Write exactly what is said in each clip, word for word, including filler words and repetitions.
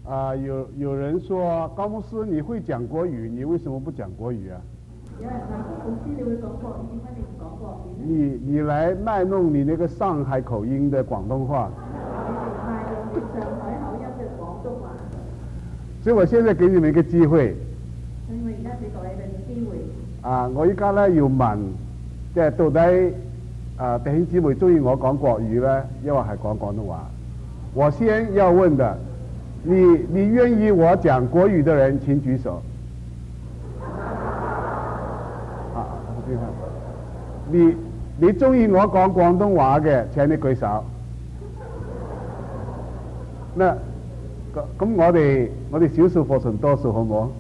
啊，有有人说高牧师你会讲国语，你为什么不讲国语啊？ 有人話高牧師你會講國語，點解你唔講國語呢？ 你你來賣弄你那個上海口音的廣東話。 你哋賣弄啲上海口音嘅廣東話。 所以我現在給你們一個機會。 所以我而家俾各位嘅機會。 啊，我而家咧要問，即係到底啊弟兄姊妹中意我講國語咧，抑或係講廣東話？我先要問的，你你願意我講國語的人請舉手。啊，你你中意我講廣東話嘅，請你舉手。那咁我哋我哋少數服從多數好唔好？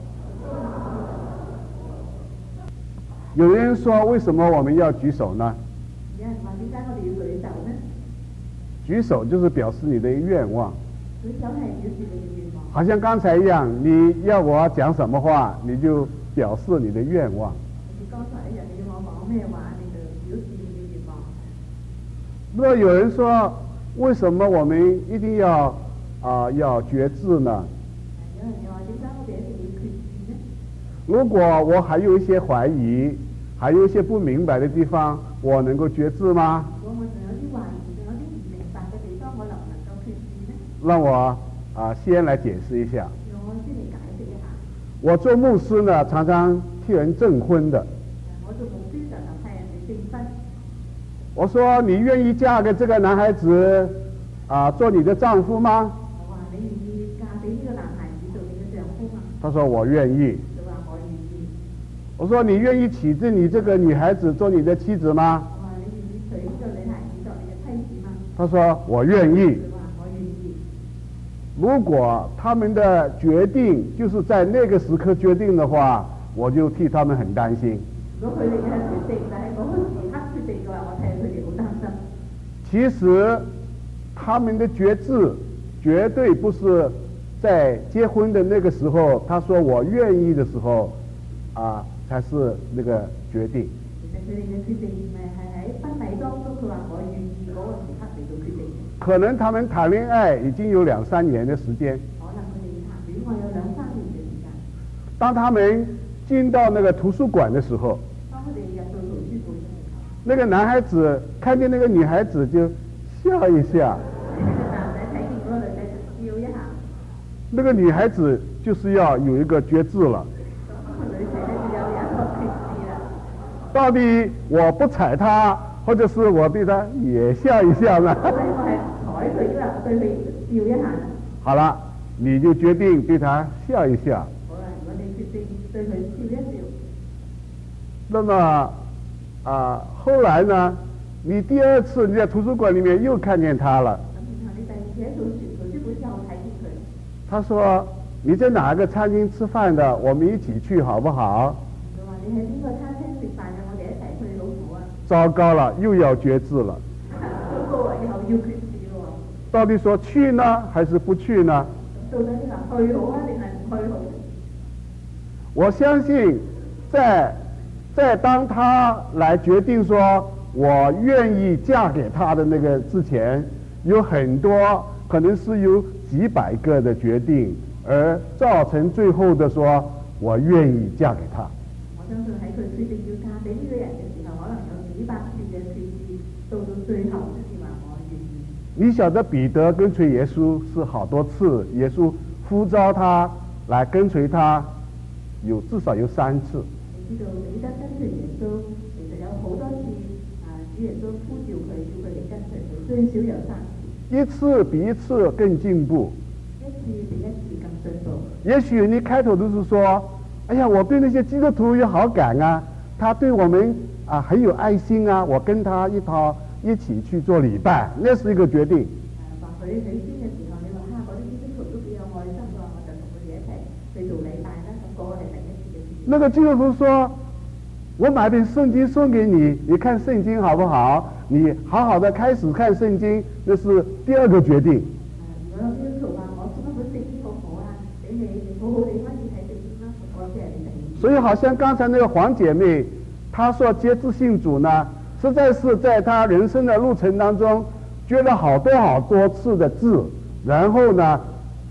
有人說為什麼我們要舉手呢？ 有人話點解我哋要舉手呢？ 舉手就是表示你的願望。 舉手係表示你嘅願望。 好像剛才一樣，你要我講什麼話，你就表示你的願望。 好似剛才一樣，你要我講咩話，你就表示你嘅願望。 如果有人說，為什麼我們一定要啊、呃、要決志呢？ 有人又話點解我哋一定要決志呢？ 如果我還有一些懷疑，還有一些不明白的地方，我能夠決志嗎？ 如果我仲有啲懷疑，仲有啲唔明白嘅地方，我能唔能夠決志呢？ 讓我啊、呃、先來解釋一下。 讓我先嚟解釋一下。 我做牧師呢，常常替人證婚的。 我做牧師常常替人哋證婚。 我說你願意嫁給這個男孩子啊、呃、做你的丈夫嗎？ 我話你願意嫁俾呢個男孩子做你嘅丈夫嗎？ 他說我願意。 佢話我願意。 我說你願意娶進你這個女孩子做你的妻子嗎？ 我話你願意娶呢個女孩子做你嘅妻子嗎？ 他說我願意。 佢話我願意。 如果他們的決定就是在那個時刻決定的話，我就替他們很擔心。 如果佢哋嘅決定就係嗰個時刻決定嘅話，我睇佢哋好擔心。 其實他們的決志絕對不是在結婚的那個時候，他說我願意的時候啊，才是那個決定。 其實佢哋嘅決定咪係喺婚禮當中，佢話我願意嗰個時刻嚟到決定。 可能他們談戀愛已經有兩三年的時間。 可能佢哋談戀愛有兩三年嘅時間。 當他們進到那個圖書館的時候， 當佢哋入到圖書館嘅時候， 那個男孩子看見那個女孩子就笑一下。 那個男仔睇見嗰個女仔就笑一下。 那個女孩子就是要有一個決志了。 個女仔咧就有一個決志啦。 到底我不睬她，或者是我對她也笑一笑呢？ 到底我係睬佢，啦，對佢笑一下呢？ 好了，你就決定對她笑一笑。 好啦，如果你決定對佢笑一笑。 那麼啊、呃，後來呢？你第二次你在圖書館裏面又看見她了。 咁然後你第二次喺圖書圖書館之後睇見佢。 他說：你在哪個餐廳吃飯的？我們一起去好不好？ 佢話你喺邊個餐廳食飯嘅？我哋一齊去好唔好啊？ 糟糕了，又要決志了。 糟糕啊！以後要決志咯。 到底說去呢，還是不去呢？ 到底你話去好啊，定係唔去好？ 我相信在，在在當他來決定說我願意嫁給他的那個之前，有很多可能是有幾百個的決定，而造成最後的說我願意嫁給他。 我相信喺佢決定要嫁俾呢個人嘅時候，可能有幾百次嘅決志，到到最後先至話我願意。 你曉得彼得跟隨耶穌是好多次，耶穌呼召他來跟隨他，有至少有三次。 你知道彼得跟隨耶穌，其實有好多次啊，主耶穌呼召佢，叫佢嚟跟隨佢，最少有三次。一次比一次更進步。 一次比一次更進步。 也許你開頭都是說，哎呀，我對那些基督徒有好感啊，他對我們啊很有愛心啊，我跟他一套一起去做禮拜，那是一個決定。 誒，或許起先嘅時候，你話嚇嗰啲基督徒都幾有愛心㗎，我就同佢哋一齊去做禮拜啦，咁嗰個係第一次嘅決定。 那個基督徒說，我買本聖經送給你，你看聖經好不好？你好好的開始看聖經，那是第二個決定。 如果基督徒話我送一本聖經好好啊，俾你，你好好地開始睇聖經啦，咁我即係你第二。 所以好像剛才那個黃姐妹，她說決志信主呢，實在是在她人生的路程當中，決了好多好多次的志，然後呢，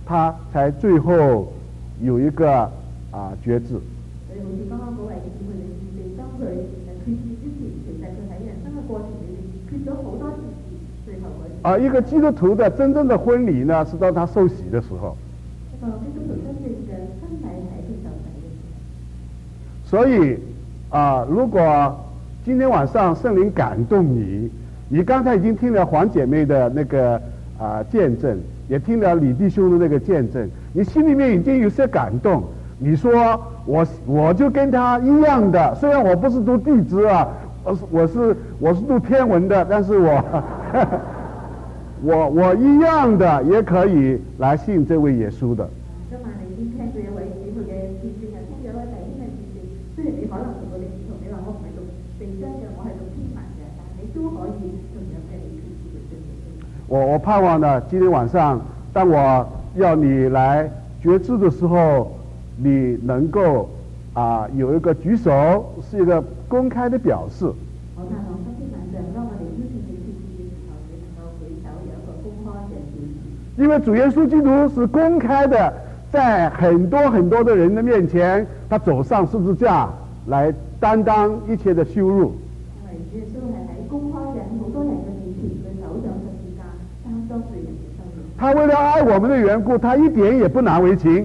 他才最後有一個啊決志。 所以好似剛剛嗰位姊妹嘅見證，當佢誒決志之前，其實佢喺人生嘅過程裏面決咗好多次志，最後嗰啊，一個基督徒的真正的婚禮呢，是到他受洗的時候。 一個基督徒真正嘅婚禮係佢受洗嘅時候。 所以啊，如果今天晚上聖靈感動你，你剛才已經聽了黃姐妹的那個啊見證，也聽了李弟兄的那個見證，你心裏面已經有些感動。你說我我就跟他一樣的，雖然我不是讀地質啊，我是我是我是讀天文的，但是我我我一樣的也可以來信這位耶穌的。 今晚你已經聽咗一位姊妹嘅見證，又聽咗一位弟兄嘅見證，雖然你可能同我哋唔同，你話我唔係讀地質嘅，我係讀天文嘅，但係你都可以同樣嘅你決志嘅信心。我我盼望呢，今天晚上當我要你來決志的時候，你能夠啊有一個舉手，是一個公開的表示。 我盼望今天晚上當我哋邀請你決志嘅時候，你能夠舉手有一個公開嘅表示。 因為主耶穌基督是公開的，在很多很多的人的面前，他走上十字架來擔當一切的羞辱。 因為主耶穌係喺公開嘅好多人嘅面前，佢走上十字架擔當罪人嘅羞辱。 他為了愛我們的緣故，他一點也不難為情。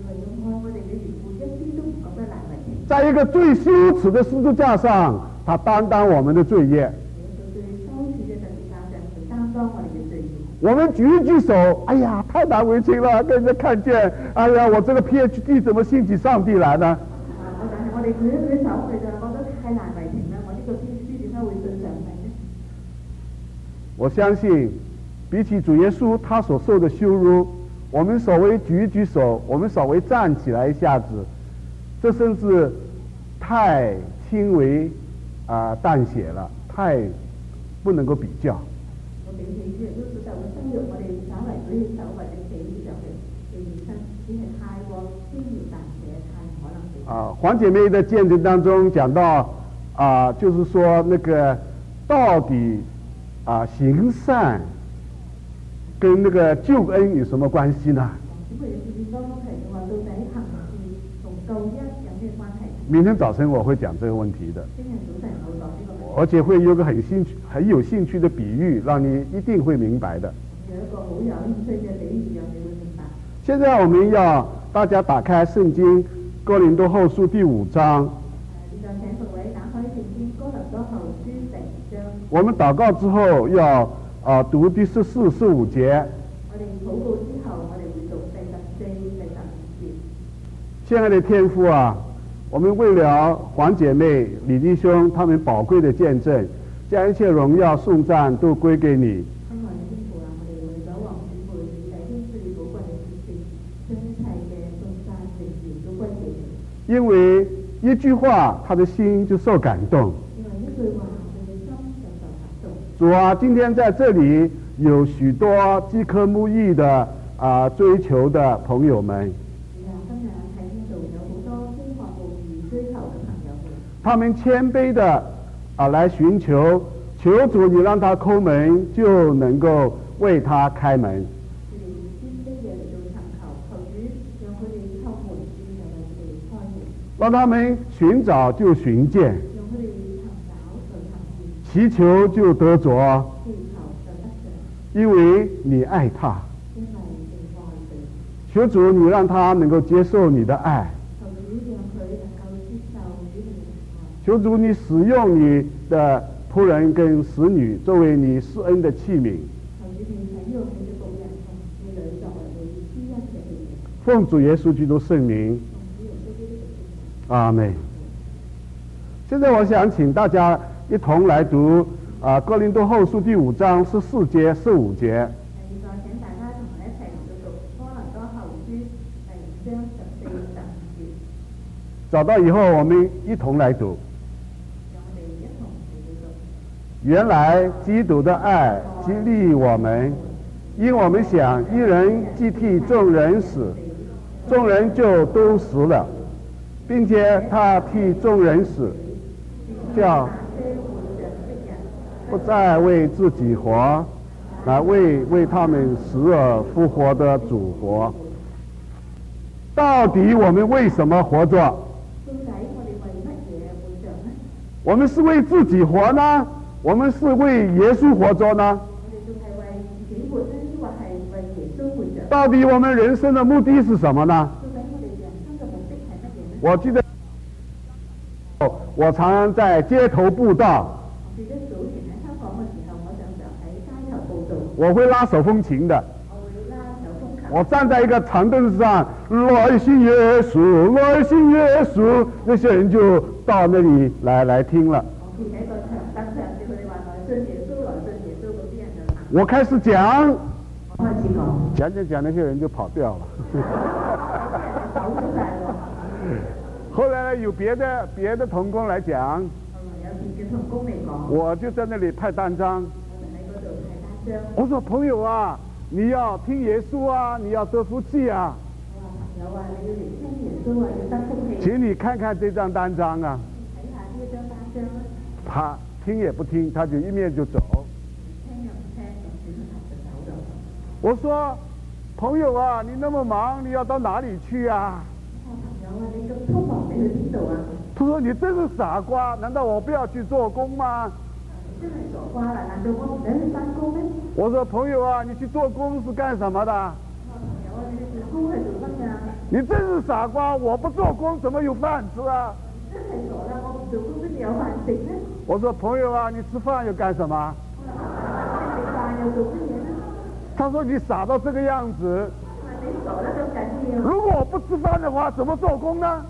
在一個最羞恥的十字架上，他擔當我們的罪業。我們舉一舉手，哎呀，太難為情了，跟人家看見，哎呀，我這個 P H D 怎麼信起上帝來呢？ 我哋舉一舉手，佢就覺得太難為情啦，我呢個 P H D 點解會信上帝呢？ 我相信，比起主耶穌他所受的羞辱，我們稍微舉一舉手，我們稍微站起來一下子，這甚至太輕微啊、呃、淡寫了，太不能夠比較。 我比起主耶穌所受嘅羞辱，我哋稍為舉起手或者企上去嘅起身，只係太過輕描淡寫，太唔可能比較。 啊，黃姐妹的見證當中講到啊，就是說那個到底啊行善跟那個救恩有什麼關係呢？明天早晨我會講這個問題的，而且會有個很興趣、很有興趣的比喻，讓你一定會明白的。 有一個好有興趣嘅比喻，讓你會明白。 現在我們要大家打開聖經哥林多後書第五章。我們禱告之後要啊讀第十四、十五節。 我哋禱告之後，我哋會讀第十四、第十五節。 親愛的天父啊，我們為了黃姐妹、李弟兄他們寶貴的見證，將一切榮耀頌讚都歸給你。因為一句話，他的心就受感動。主啊，今天在這裡有許多飢渴慕義的啊、呃、追求的朋友們。他們謙卑的啊、呃、來尋求，求主你讓他叩門，就能夠為他開門。讓他們尋找就尋見，祈求就得着，因為你愛他。求主你讓他能夠接受你的愛。求主你使用你的僕人跟使女作為你施恩的器皿。奉主耶穌基督聖名。阿們。現在我想請大家一同來讀啊《哥林多後書》第五章十四節、十五節。找到以後，我們一同來讀。原來基督的愛激勵我們，因我們想一人既替眾人死，眾人就都死了。並且他替眾人死，叫不再為自己活，乃為為他們死而復活的主活。 到底我们为什么活着？ 到底我哋為乜嘢活着呢？ 我们是为自己活呢？我们是为耶稣活着呢？ 我哋仲係為自己活呢，抑或係為耶穌活着？ 到底我们人生的目的是什么呢？ 到底我哋人生嘅目的係乜嘢呢？ 我記得我常常在街頭布道， 我記得早前喺香港嘅時候，我常常喺街頭報道， 我會拉手風琴的。 我會拉手風琴。 我站在一個長凳子上，來信耶穌，來信耶穌，那些人就到那裡來來聽了。 我企喺個長凳上，叫佢哋話來信耶穌，來信耶穌，嗰啲人就行。 我開始講， 我開始講， 講講講，那些人就跑掉了。 走出嚟咯。 後來有別的別的同工來講， 後來有別嘅同工嚟講， 我就在那裡派單張。 我就喺嗰度派單張。 我說朋友啊，你要聽耶穌啊，你要得福氣啊。 我話朋友啊，你要嚟聽耶穌啊，要得福氣。 請你看看這張單張啊。 睇下呢一張單張啦。 他聽也不聽，他就一面就走。 聽又唔聽，咁轉頭就走咗。 我說朋友啊，你那麼忙，你要到哪裡去啊？ 我朋友啊，你咁匆忙，你去邊度啊？ 他說你真是傻瓜，難道我不要去做工嗎？ 你真係傻瓜啦，難道我唔使去返工咩？ 我說朋友啊，你去做工是幹什麼的？ 我朋友啊，你去做工係做乜㗎？ 你真是傻瓜，我不做工怎麼有飯吃啊？ 真係傻啦，我唔做工邊度有飯食呢？ 我說朋友啊，你吃飯又幹什麼？ 食飯又做乜嘢呢？ 他說你傻到這個樣子。 你傻得咁緊要。 如果我不吃飯的話，怎麼做工呢？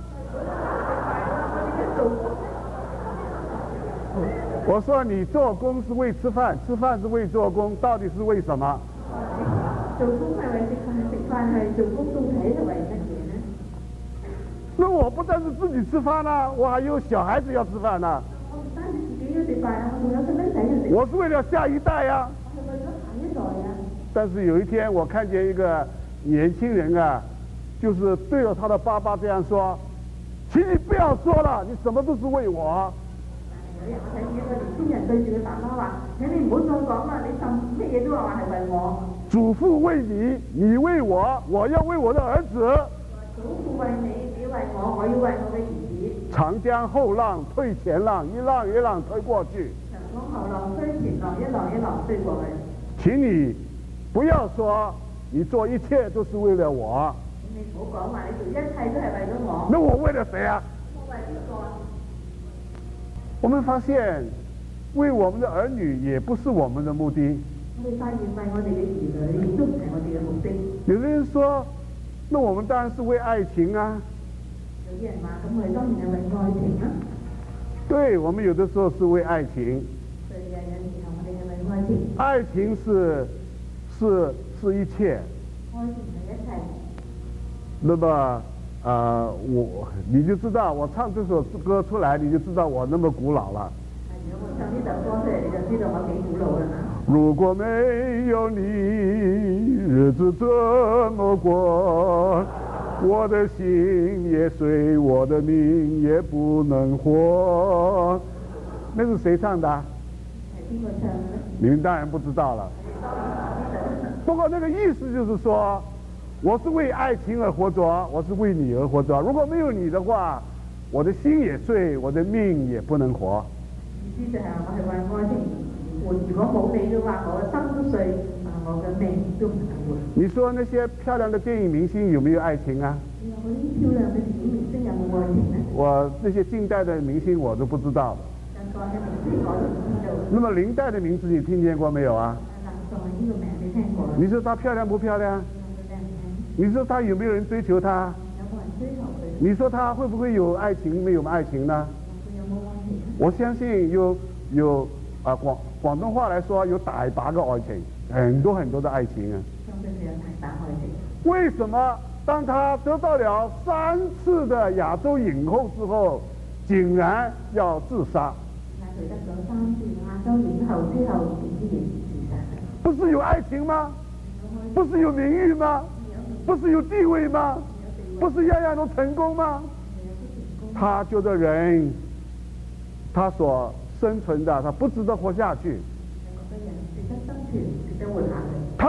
我說你做工是為吃飯，吃飯是為做工，到底是為什麼？ 做工係為食飯，食飯係做工，到底係為乜嘢呢？ 那我不但是自己吃飯啦，我還有小孩子要吃飯啦。 我唔單止自己要食飯啊，我仲有細蚊仔要食。 我是為了下一代呀。 我係為咗下一代啊。 但是有一天我看見一個年輕人啊，就是對着他的爸爸這樣說：請你不要說了，你什麼都是為我。 有日我睇見一個年輕人對住佢爸爸話：請你唔好再講啦，你甚乜嘢都話話係為我。 祖父為你，你為我，我要為我的兒子。 祖父為你，你為我，我要為我嘅兒子。 長江後浪推前浪，一浪一浪推過去。 長江後浪推前浪，一浪一浪推過去。請你不要說你做一切都是為了我。 你唔好講話，你做一切都係為咗我。 那我為了誰啊？ 我為邊個啊？ 我們發現，為我們的兒女也不是我們的目的。 我哋發現為我哋嘅兒女都唔係我哋嘅目的。 有的人說，那我們當然是為愛情啊。 有啲人話，咁我哋當然係為愛情啊。 對，我們有的時候是為愛情。 對呀，有時候我哋係為愛情。 愛情是是是一切。 愛情係一切。 那麼，呃，我你就知道，我唱這首歌出來，你就知道我那麼古老了。 如果我唱呢首歌出嚟，你就知道我幾古老啦。 如果沒有你，日子怎麼過？我的心也碎，我的命也不能活。那是誰唱的？ 係邊個唱嘅呢？ 你們當然不知道了。不過那個意思就是說，我是為愛情而活着，我是為你而活着。如果沒有你的話，我的心也碎，我的命也不能活。 意思就係我係為愛情而活，如果冇你嘅話，我嘅心都碎，我嘅命都唔能活。 你說那些漂亮的電影明星有沒有愛情啊？ 你話嗰啲漂亮嘅電影明星有冇愛情呢？ 我那些近代的明星我都不知道。 近代嘅明星我都唔知道。 那麼林黛的名字你聽見過沒有啊？ 林黛呢個名你聽過？ 你說她漂亮不漂亮？你說她有沒有人追求她？ 有冇人追求佢？ 你說她會不會有愛情？沒有愛情呢？ 佢有冇愛情？ 我相信有有啊廣廣東話來說有大把個愛情，很多很多的愛情啊。 相信佢有大把愛情。 為什麼當她得到了三次的亞洲影后之後，竟然要自殺？ 但佢得咗三次亞洲影后之後，點知仍然自殺？ 不是有愛情嗎？不是有名譽嗎？不是有地位嗎？不是樣樣都成功嗎？他覺得人，他所生存的，他不值得活下去。他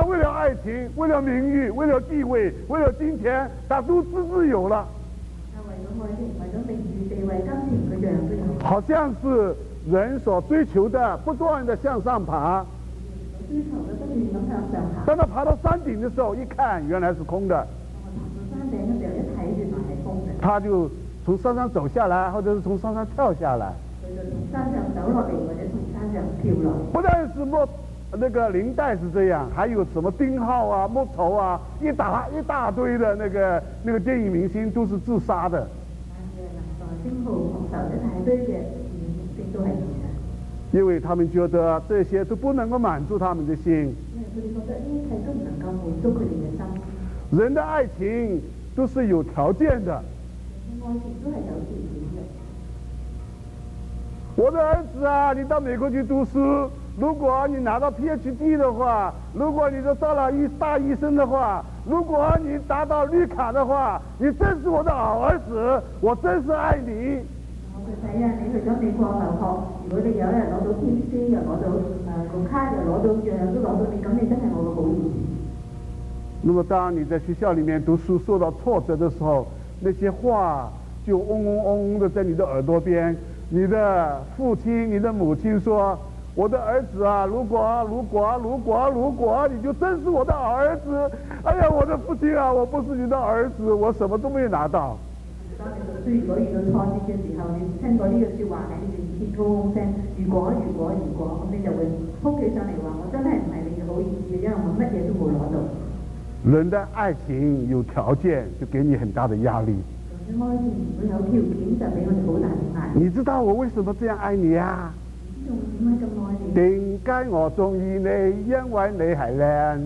为了爱情，为了名誉，为了地位，为了金钱，他都自自有了。 為咗愛情，為咗名譽、地位、金錢，佢樣樣都有。 好像是人所追求的，不斷的向上爬。 追求嘅不斷咁向上爬。 當他爬到山頂的時候，一看原來是空的。 我爬到山頂嘅時候，一睇原來係空嘅。 他就從山上走下來，或者是從山上跳下來。 佢就從山上走落嚟，或者從山上跳落。 不但是木那個領帶是這樣，還有什麼丁浩啊、木頭啊，一大一大堆的那個那個電影明星都是自殺的。 丁浩、木頭一大堆嘅明星都係自殺。 因為他們覺得這些都不能夠滿足他們的心。 因為佢哋覺得呢一切都唔能夠滿足佢哋嘅心。 人的愛情都是有條件的。 愛情都係有條件嘅。 我的兒子啊，你到美國去讀書，如果你拿到 P H D 的話，如果你都到了醫大醫生的話，如果你達到綠卡的話，你真是我的好兒子，我真是愛你。 我個仔啊，你去咗美國留學，如果你有一日攞到 P C 又攞到誒綠卡又攞到樣樣都攞到，你咁你真係我個好兒子。 那麼當你在學校裡面讀書受到挫折的時候，那些話就嗡嗡嗡嗡的在你的耳朵邊，你的父親、你的母親說：我的兒子啊，如果如果如果如果你就真是我的好兒子。哎呀，我的父親啊，我不是你的兒子，我什麼都沒有拿到。 當你讀書如果遇到挫折嘅時候，你聽過呢個説話喺你面前高高聲，如果如果如果，咁你就會哭起上嚟話：我真係唔係你嘅好兒子，因為我乜嘢都冇攞到。 人的愛情有條件，就給你很大的壓力。 愛情如果有條件，就俾我哋好大嘅壓力。 你知道我為什麼這樣愛你啊？ 你知道我點解咁愛你？ 點解我中意你？因為你係靚。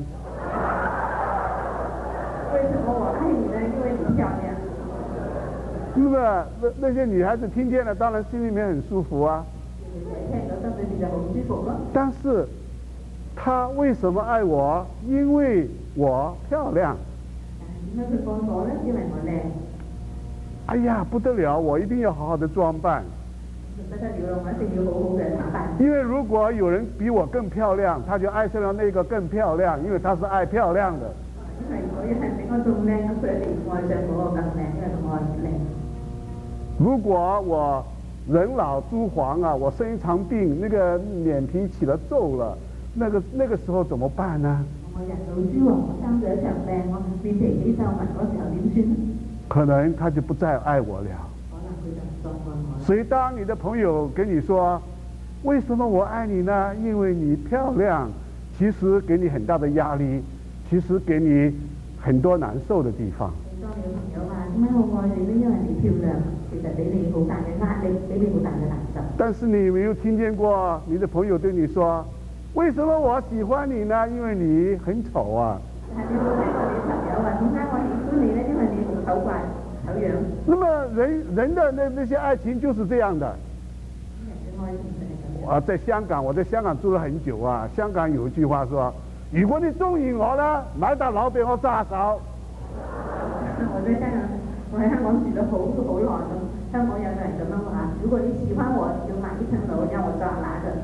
為什麼我愛你呢？因為你漂亮。 是不是？那那些女孩子聽見了，當然心裏面很舒服啊。 聽到心裏面就好舒服咯。 但是，她為什麼愛我？因為我漂亮。 點解佢愛我呢？因為我靚。 哎呀，不得了！我一定要好好的裝扮。 不得了，我一定要好好嘅打扮。 因為如果有人比我更漂亮，他就愛上了那個更漂亮，因為他是愛漂亮的。 因為如果係比我仲靚，咁佢一定愛上嗰個更靚，因為我靚。 如果我人老珠黃啊，我生一場病，那個臉皮起了皺了，那個那個時候怎麼辦呢？ 我人老珠黃，我生咗一場病，我面皮起皺紋嗰時候點算？可能他就不再愛我了。 可能佢就唔再愛我。 所以當你的朋友跟你說，為什麼我愛你呢？因為你漂亮，其實給你很大的壓力，其實給你很多難受的地方。 當你嘅朋友話點解我愛你呢？因為你漂亮，其實俾你好大嘅壓力，俾你好大嘅難受。 但是你沒有聽見過你的朋友對你說，為什麼我喜歡你呢？因為你很醜啊。 但係你冇聽過你朋友話點解我喜歡你呢？因為你好醜怪、醜樣。 那麼人人的那那些愛情就是這樣的。 人嘅愛情就係咁樣。 啊，在香港，我在香港住了很久啊。香港有一句話說：如果你中意我呢，買笪樓俾我揸手。 我在香港，我喺香港住咗好好耐咁。香港有個人咁樣話：如果你喜歡我，就買一層樓讓我揸拿着。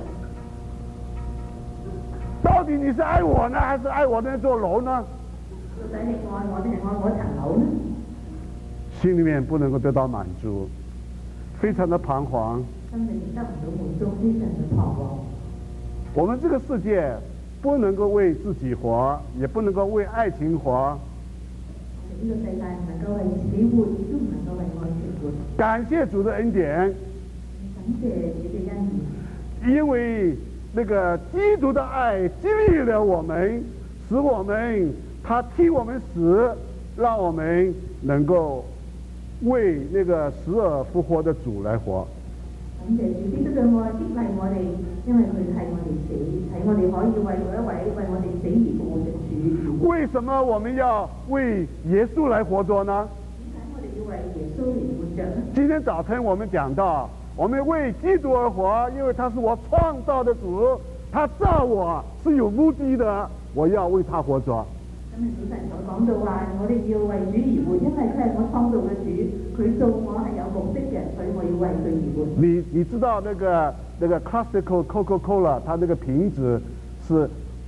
到底你是愛我呢，還是愛我那座樓呢？ 到底你愛我定係愛我層樓呢？ 心裏面不能夠得到滿足，非常的彷徨。 心裏面得唔到滿足，非常的彷徨。 我們這個世界不能夠為自己活，也不能夠為愛情活。 呢個世界唔能夠為自己活，亦都唔能夠為愛情活。 感謝主的恩典。 感謝主嘅恩典。 因為那個基督的愛激勵了我們，使我們他替我們死，讓我們能夠為那個死而復活的主來活。 感謝主基督嘅愛激勵我哋，因為佢替我哋死，使我哋可以為嗰一位為我哋死而復活嘅主。 為什麼我們要為耶穌來活着呢？ 點解我哋要為耶穌而活着呢？ 今天早晨我們講到，我們為基督而活，因為他是我創造的主，他造我是有目的的，我要為他活着。 今日早晨我講到話，我哋要為主而活，因為佢係我創造嘅主，佢造我係有目的嘅，所以我要為佢而活。你你知道那個那個 classical Coca-Cola， 它那個瓶子是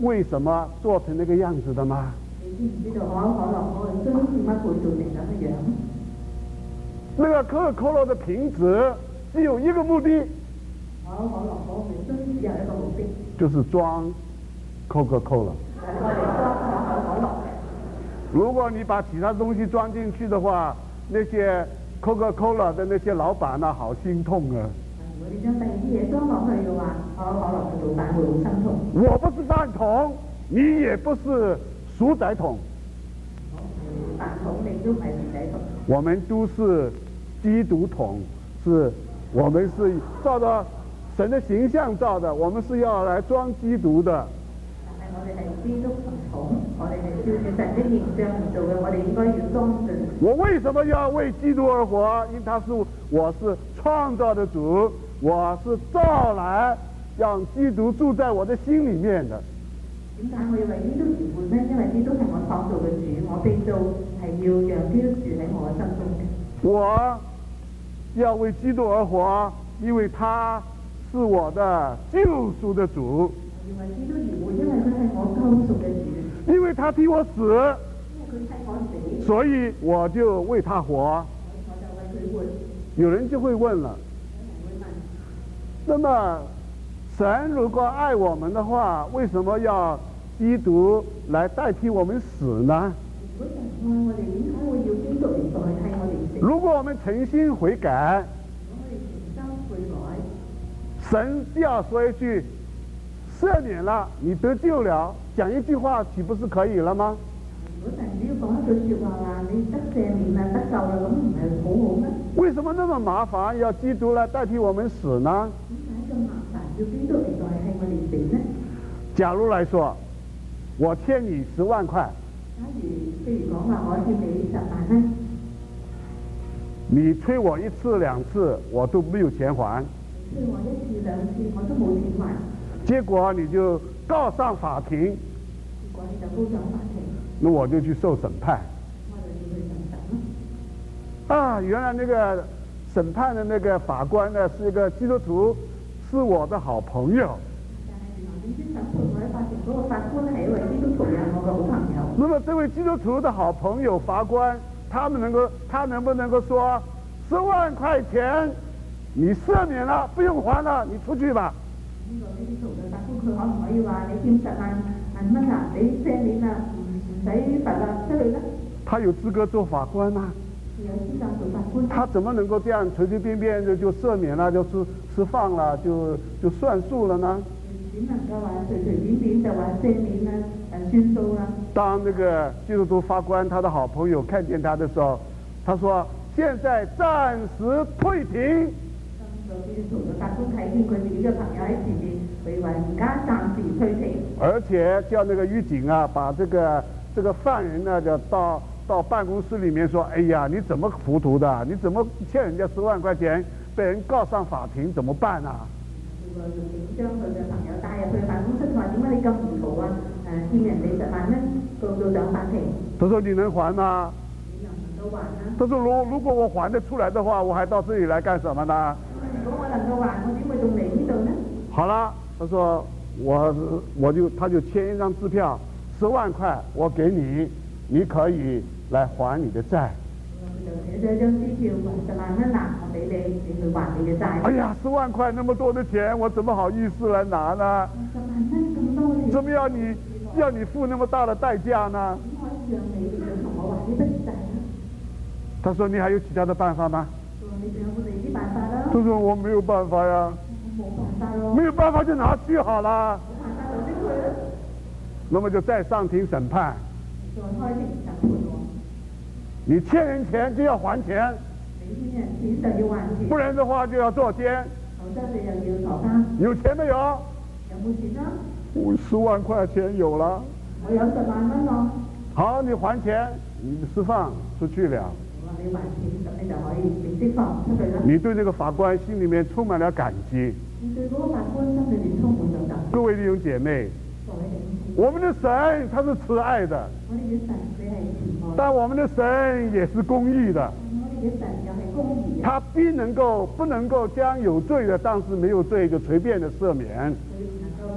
为什么做成那个样子的吗？ 你知唔知道可口可樂嗰個樽點解會做成咁嘅樣？ 那个可口可乐的瓶子只有一个目的， 可口可樂嗰個樽只有一個目的， 就是装 Coca-Cola。 就係我哋裝可口可樂嘅。 如果你把其他東西裝進去的話，那些 Coca-Cola 的那些老闆呢，好心痛啊！ 如果你將第二啲嘢裝落去嘅話，可口可樂嘅老闆會好心痛。 我不是飯桶，你也不是薯仔桶， 飯桶你都唔係薯仔桶。 我們都是基督桶，是我們是照着神的形象造的，我們是要來裝基督的。 但係我哋係基督桶，我哋係照住神的形象嚟做嘅，我哋應該要裝進。 我為什麼要為基督而活？因為他是我是創造的主，我是造來讓基督住在我的心裡面的。 點解我要為基督而活呢？因為基督係我創造嘅主，我被造係要讓基督住喺我嘅心中嘅。 我要為基督而活，因為他是我的救贖的主。 要為基督而活，因為佢係我救贖嘅主。 因為他替我死， 因為佢替我死， 所以我就為他活。 我就為佢活。 有人就會問了，那麼神如果愛我們的話，為什麼要基督來代替我們死呢？ 如果神愛我哋，點解會要基督嚟代替我哋死？ 如果我們誠心悔改， 如果我哋誠心悔改， 神只要說一句赦免了，你得救了，講一句話豈不是可以了嗎？ 如果神只要講一句説話話你得赦免啦，得救啦，咁唔係好好咩？ 為什麼那麼麻煩，要基督來代替我們死呢？ 點解咁麻煩要基督嚟代替我哋死呢？ 假如來說，我欠你十萬塊， 假如譬如講話我欠你十萬蚊， 你催我一次兩次，我都沒有錢還。 催我一次兩次，我都冇錢還。 結果你就告上法庭， 結果你就告上法庭， 那我就去受審判。 我就要去審審啦。 啊，原來那個審判的那個法官呢，是一個基督徒，是我的好朋友。 但係原來點知審判我喺法庭嗰個法官係一位基督徒，係我嘅好朋友。 那麼這位基督徒的好朋友法官，他們能夠，他能不能夠說十萬塊錢你赦免了，不用還了，你出去吧？ 呢個基督徒嘅法官佢可唔可以話你欠十萬萬蚊啊？你赦免啦，唔唔使罰啦，出去啦？ 他有資格做法官嗎？ 有資格做法官。 他怎麼能夠這樣隨隨便便就就赦免了，就釋釋放了，就就算數了呢？ 點能夠話隨隨便便就話赦免啦，誒算數啦？ 當那個基督徒法官他的好朋友看見他的時候，他說：現在暫時退庭。 基督徒嘅法官睇見佢自己嘅朋友喺前面，佢話而家暫時退庭。 而且叫那個獄警啊，把這個這個犯人呢，就到到辦公室裏面說：哎呀，你怎麼糊塗的？你怎麼欠人家十萬塊錢，被人告上法庭，怎麼辦啊？ 個獄警將佢嘅朋友帶入去辦公室，話點解你咁糊塗啊？誒欠人哋十萬蚊，告到上法庭。 他說：你能還嗎？ 你能唔能夠還啊？ 他說：如如果我還得出來的話，我還到這裡來幹什麼呢？ 如果我能夠還，我點會仲嚟呢度呢？ 好了，他說我我就他就簽一張支票，十萬塊我給你，你可以來還你的債。 就寫咗張支票，十萬蚊嗱，我俾你，你去還你嘅債。 哎呀，十萬塊那麼多的錢，我怎麼好意思來拿呢？ 十萬蚊咁多錢， 怎麼要你要你付那麼大的代價呢？ 點可以讓你嚟同我還呢筆債呢？ 他說：你還有其他的辦法嗎？ 你仲有冇第啲辦法啦？ 他說：我沒有辦法呀。 冇辦法咯。 沒有辦法就拿去好了。 冇辦法就拎去啦。 那麼就再上庭審判。 再開庭審判喎。 你欠人錢就要還錢。 你欠人錢就要還錢。 不然的話就要坐監。 否則你又要坐監。 有錢沒有？ 有冇錢啊？ 我十萬塊錢有了。 我有十萬蚊咯。 好，你還錢，你釋放出去了。 你還錢，咁你就可以被釋放出去啦。 你對那個法官心裡面充滿了感激。 你對嗰個法官心裏面充滿咗感激。 各位弟兄姐妹， 各位弟兄， 我們的神他是慈愛的， 我哋嘅神佢係慈愛， 但我們的神也是公義的。 我哋嘅神又係公義嘅。 他必能夠不能夠將有罪的當時沒有罪就隨便的赦免。 佢能夠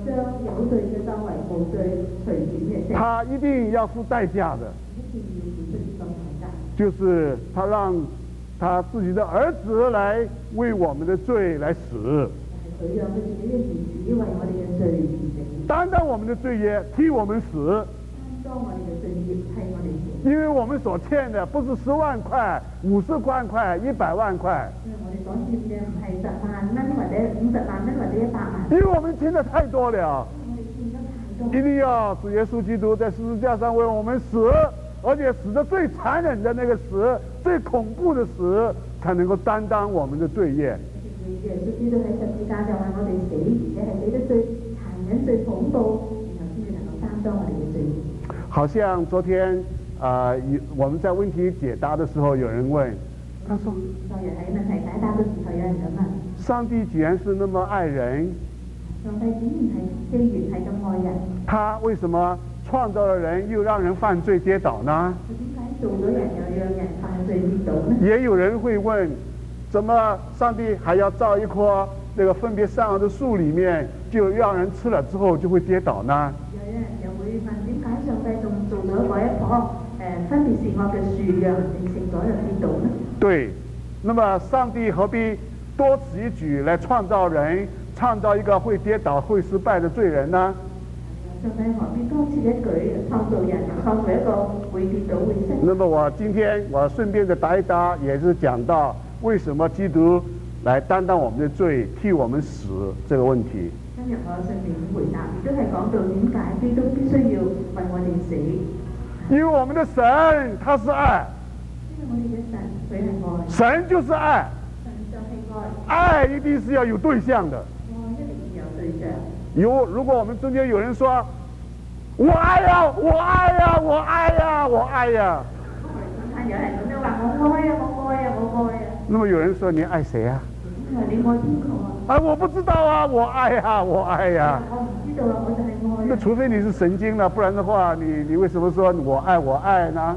將有罪嘅當為無罪隨便嘅釋。 他一定要付代價的， 一定要付出呢個代價。 就是他讓他自己的兒子來為我們的罪來死， 係佢讓佢自己嘅兒子為我哋嘅罪而死， 擔當我們的罪業，替我們死。 擔當我哋嘅罪業，替我哋死。 因為我們所欠的不是十萬塊、五十萬塊、一百萬塊。 因為我哋所欠嘅唔係十萬蚊或者五十萬蚊或者一百萬。 因為我們欠的太多了。 我哋欠得太多。 一定要主耶穌基督在十字架上為我們死，而且死得最殘忍的那個死，最恐怖的死，才能夠擔當我們的罪業。 耶穌基督喺十字架就為我哋死，而且係死得最殘忍、最恐怖，然後先至能夠擔當我哋嘅罪業。 好像昨天啊、呃，我們在問題解答的時候，有人問，他說： 昨日喺問題解答嘅時候，有人咁問：上帝既然是那麼愛人， 上帝竟然係既然係咁愛人， 他為什麼創造了人又讓人犯罪跌倒呢？ 點解做咗人又讓人犯罪跌倒呢？ 也有人會問，怎麼上帝還要造一棵那個分別善惡的樹，裡面就讓人吃了之後就會跌倒呢？ 有人又會問，點解上帝仲做咗嗰一棵誒分別善惡嘅樹，讓人食咗就跌倒呢？ 對，那麼上帝何必多此一舉來創造人，創造一個會跌倒、會失敗的罪人呢？ 上帝何必多此一舉創造人，創造一個會跌倒、會失？ 那麼我今天我順便的答一答，也是講到為什麼基督來擔當我們的罪，替我們死這個問題。 今日我順便回答，亦都係講到點解基督必須要為我哋死。 因為我們的神他是愛。 因為我哋嘅神佢係愛。 神就是愛。 神就係愛。 愛一定是要有對象的。 愛一定要有對象。 有，如果我們中間有人說，我愛呀，我愛呀，我愛呀，我愛呀。 有人咁樣話我愛呀，我愛呀，我愛呀。 那麼有人說你愛誰啊？ 你愛邊個啊？ 啊，我不知道啊，我愛呀，我愛呀。 我唔知道啊，我就係愛。 那除非你是神經了，不然的話，你你為什麼說我愛我愛呢？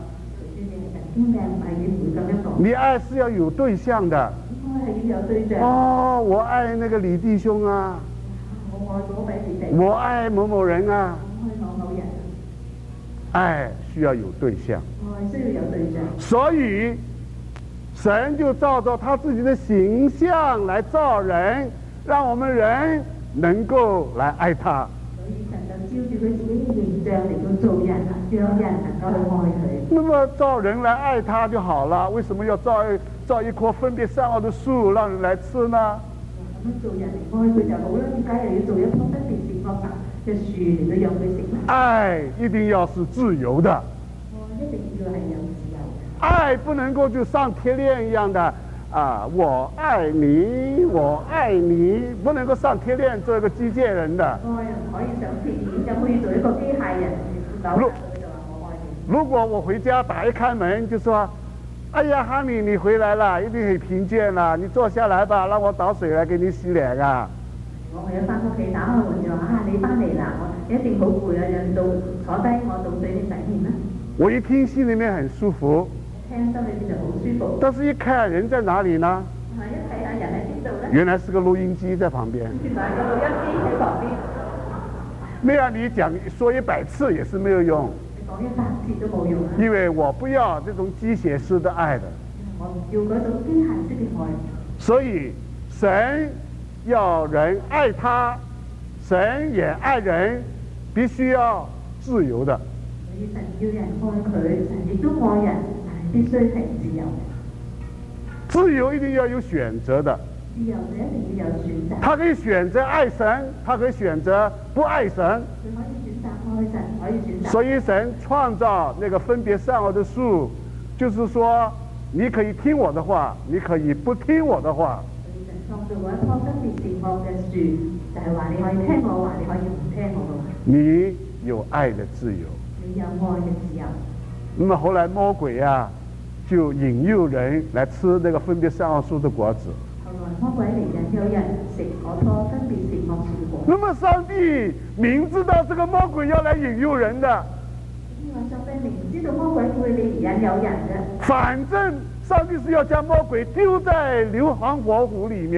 你愛是要有對象的。 愛係要有對象。 哦，我愛那個李弟兄啊。 我愛嗰位弟弟。 我愛某某人啊。 我愛某某人。 愛需要有對象。 愛需要有對象。 所以神就照着他自己的形象來造人，讓我們人能夠來愛他。 所以神就照住佢自己嘅形象嚟到做人，讓人能夠去愛佢。 那麼造人來愛他就好了，為什麼要造造一棵分別善惡的樹讓人來吃呢？ 咁樣做人嚟愛佢就好啦，點解又要做一棵分別善惡嘅樹嚟到讓佢食呢？ 愛一定要是自由的。 愛一定要係有自由嘅。 愛不能夠就像鐵鏈一樣的啊，我愛你，我愛你，不能夠上鐵鏈做一個機械人的。 愛又唔可以上鐵鏈，就可以做一個機械人。 如就話我愛你。 如果我回家打一開門就說，哎呀，哈尼你回來了，一定很疲倦啦，你坐下來吧，讓我倒水來給你洗臉啊。 我一翻屋企打開門就話啊，你翻嚟啦，我一定好攰啊，讓到坐低我倒水你洗面啦。我一聽心裏面很舒服。 聽心裏邊就好舒服。 但是一看人在哪裡呢？ 係一睇下人喺邊度咧？ 原來是個錄音機在旁邊。 原來個錄音機喺旁邊。 那樣你講說一百次也是沒有用。 你講一百次都冇用啊。 因為我不要這種機械式的愛的。 我唔要嗰種機械式嘅愛。 所以神要人愛他，神也愛人，必須要自由的。 所以神要人愛佢，神亦都愛人，但係必須係自由嘅。 自由一定要有選擇的。 自由就一定要有選擇。 他可以選擇愛神，他可以選擇不愛神。 佢可以選擇愛神，可以選擇。 所以神創造那個分別善惡的樹，就是說你可以聽我的話，你可以不聽我的話。 所以神創造過一棵分別善惡嘅樹，就係話你可以聽我話，你可以唔聽我嘅話。 你有愛的自由。 有愛嘅自由。 那麼後來魔鬼啊，就引誘人來吃那個分別善惡樹的果子。 後來魔鬼嚟引誘人食嗰棵分別善惡樹嘅果。 那麼上帝明知道這個魔鬼要來引誘人的。 因為上帝明知道魔鬼會嚟引誘人嘅。 反正上帝是要將魔鬼丟在硫磺火湖裡面，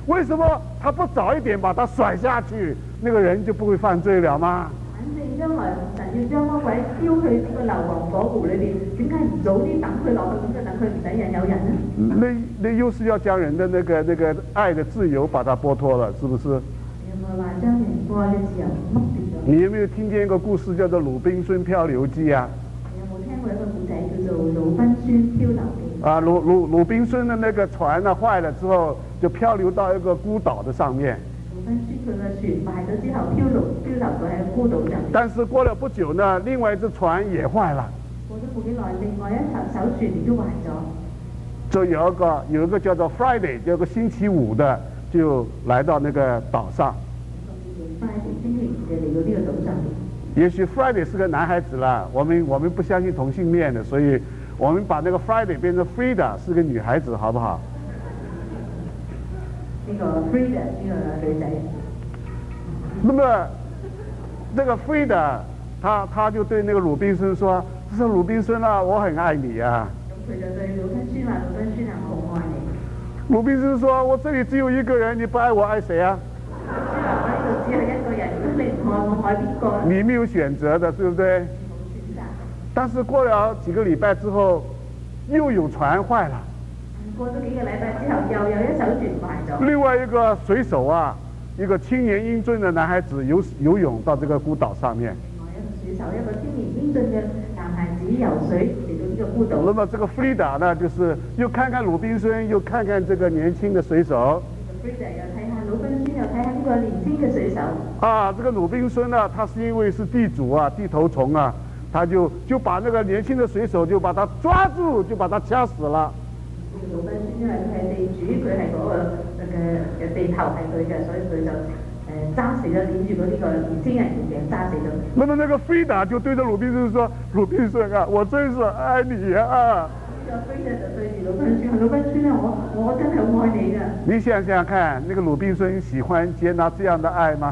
为什么他不早一點把他甩下去，那個人就不會犯罪了嗎？ 反正將來神要將魔鬼丟去呢個硫磺火湖裏邊，點解唔早啲等佢落去，咁就等佢唔使引誘人呢？ 那那又是要將人的那個那個愛的自由把它剝脫了，是不是？ 有冇話將人愛嘅自由剝奪咗？ 你有沒有聽見一個故事叫做《魯賓孫漂流記》啊？ 你有冇聽過一個故仔叫做《魯賓孫漂流記》？ 啊，魯魯魯賓孫的那個船呢壞了之後，就漂流到一個孤島的上面。魯賓孫佢嘅船壞咗之後，漂流漂流到喺孤島上面。但是過了不久呢，另外一隻船也壞了。 過咗冇幾耐，另外一艘艘船亦都壞咗。 就有一個有一個叫做 Friday， 有個星期五的，就來到那個島上。Friday 星期五嘅嚟到呢個島上面。也許 Friday 是個男孩子啦，我們我們不相信同性戀的，所以我們把那個 Friday 變成 Frida 是個女孩子，好不好？呢個 Frida 呢個女仔。那麼這個 Frida，他他就對那個魯賓孫說：，他說魯賓孫啊，我很愛你啊。咁佢就對魯賓孫話：，魯賓孫啊，我好愛你。魯賓孫說：，我這裡只有一個人，你不愛我，愛誰啊？只有一個人，咁你唔愛我，愛邊個？你沒有選擇的，對不對？冇選擇。但是過了幾個禮拜之後，又有船壞了。過咗幾個禮拜之後，又有一艘船壞咗。另外一個水手啊，一個青年英俊的男孩子游游泳到這個孤島上面。另外一個水手，一個青年英俊嘅男孩子游水嚟到呢個孤島。那麼這個弗里達呢，就是又看看魯賓孫，又看看這個年輕的水手。弗里達又睇下魯賓孫，又睇下呢個年輕嘅水手。啊，這個魯賓孫呢，他是因為是地主啊，地頭蟲啊，他就就把那個年輕的水手就把他抓住，就把他掐死了。魯賓孫因為佢係地主，佢係嗰個嘅嘅地頭係佢嘅，所以佢就誒揸死咗，攆住嗰呢個年輕人條頸揸死咗。那麼那個菲達就對着魯賓孫說：魯賓孫啊，我真是愛你啊！呢個菲達就對住魯賓孫，魯賓孫啊，我我真係好愛你㗎。你想想看，那個魯賓孫喜歡接納這樣的愛嗎？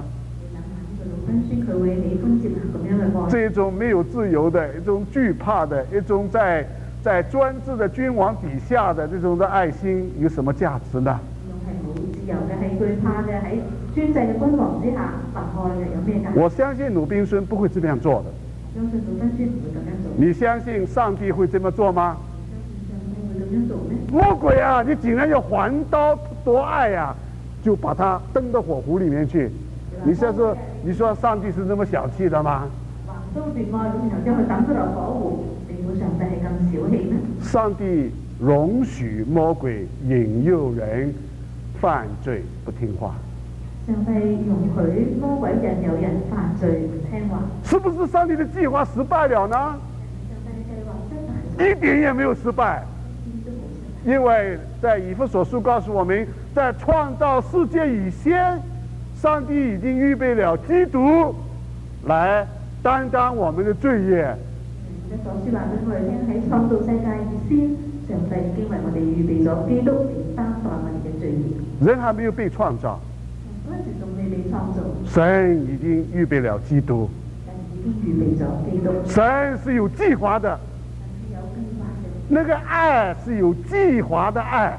這種沒有自由的，一種懼怕的，一種在在專制的君王底下的這種的愛心，有什麼價值呢？係冇自由嘅，係懼怕嘅，喺專制嘅君王之下分開嘅，有咩價值？我相信魯賓孫不會這樣做的。相信魯賓孫唔會咁樣做。你相信上帝會這麼做嗎？相信上帝會咁樣做咩？魔鬼啊！你竟然要還刀奪愛啊，就把他扔到火湖裡面去。你說說，你說上帝是那麼小氣的嗎？還刀奪愛，咁然後將佢抌咗落火湖，你估上帝係咁小氣咩？上帝容許魔鬼引誘人犯罪不聽話。上帝容許魔鬼引誘人犯罪不聽話。是不是上帝的計劃失敗了呢？上帝的計劃失敗。一點也沒有失敗。因為在以弗所書告訴我們，在創造世界以前，上帝已經預備了基督來擔當我們的罪業。以弗所書話俾我哋聽，喺創造世界以前，上帝已經為我哋預備咗基督嚟擔當我哋嘅罪業。人還沒有被創造，嗰陣時仲未被創造，神已經預備了基督。神已經預備咗基督。神是有計劃的。那個愛是有計劃的愛，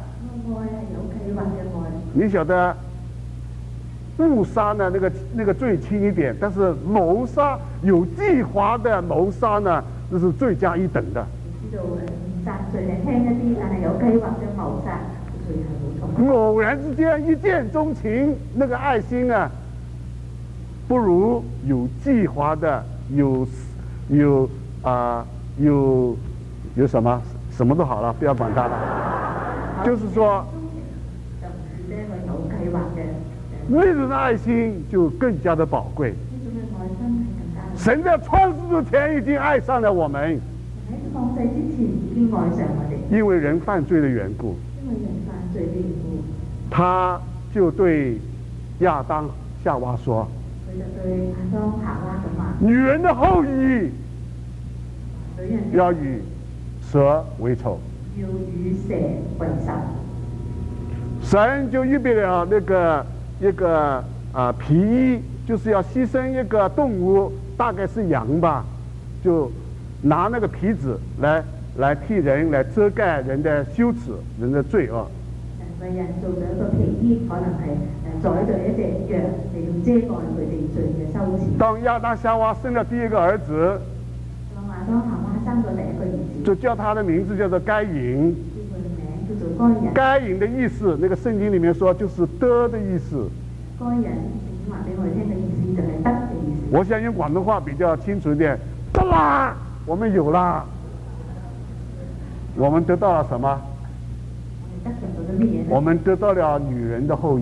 你曉得誤殺呢？那個那個罪輕一點，但是謀殺有計劃的謀殺呢，這是罪加一等的。知道誤殺罪係輕一啲，但係有計劃嘅謀殺罪係好重。偶然之間一見鍾情，那個愛心啊，不如有計劃的有有啊、呃、有有什麼？什麼都好了，不要管它了。就是說，那種的愛心就更加的寶貴。神在創世之前已經愛上了我們，創世之前已經愛上我哋。因為人犯罪的緣故，因為人犯罪的緣故，他就對亞當夏娃說：佢就對亞當夏娃咁話，女人的後裔要與蛇為仇，要與蛇為仇。神就預備了那個一個啊、呃、皮衣，就是要犧牲一個動物，大概是羊吧，就拿那個皮子來來替人來遮蓋人的羞恥，人的罪惡。神為人做咗一個皮衣，可能係誒宰咗一隻羊嚟到遮蓋佢哋罪嘅羞恥。 當亞當夏娃生了第一個兒子， 當亞當夏娃生咗第一個兒子， 就叫他的名字叫做該隱。 叫佢嘅名叫做該人。 該隱的意思，那個聖經裡面說就是得的意思。 該人聖經話俾我哋聽嘅意思就係得嘅意思。 我想用廣東話比較清楚一點，得啦，我們有啦。我們得到了什麼？我們得到了女人的後裔。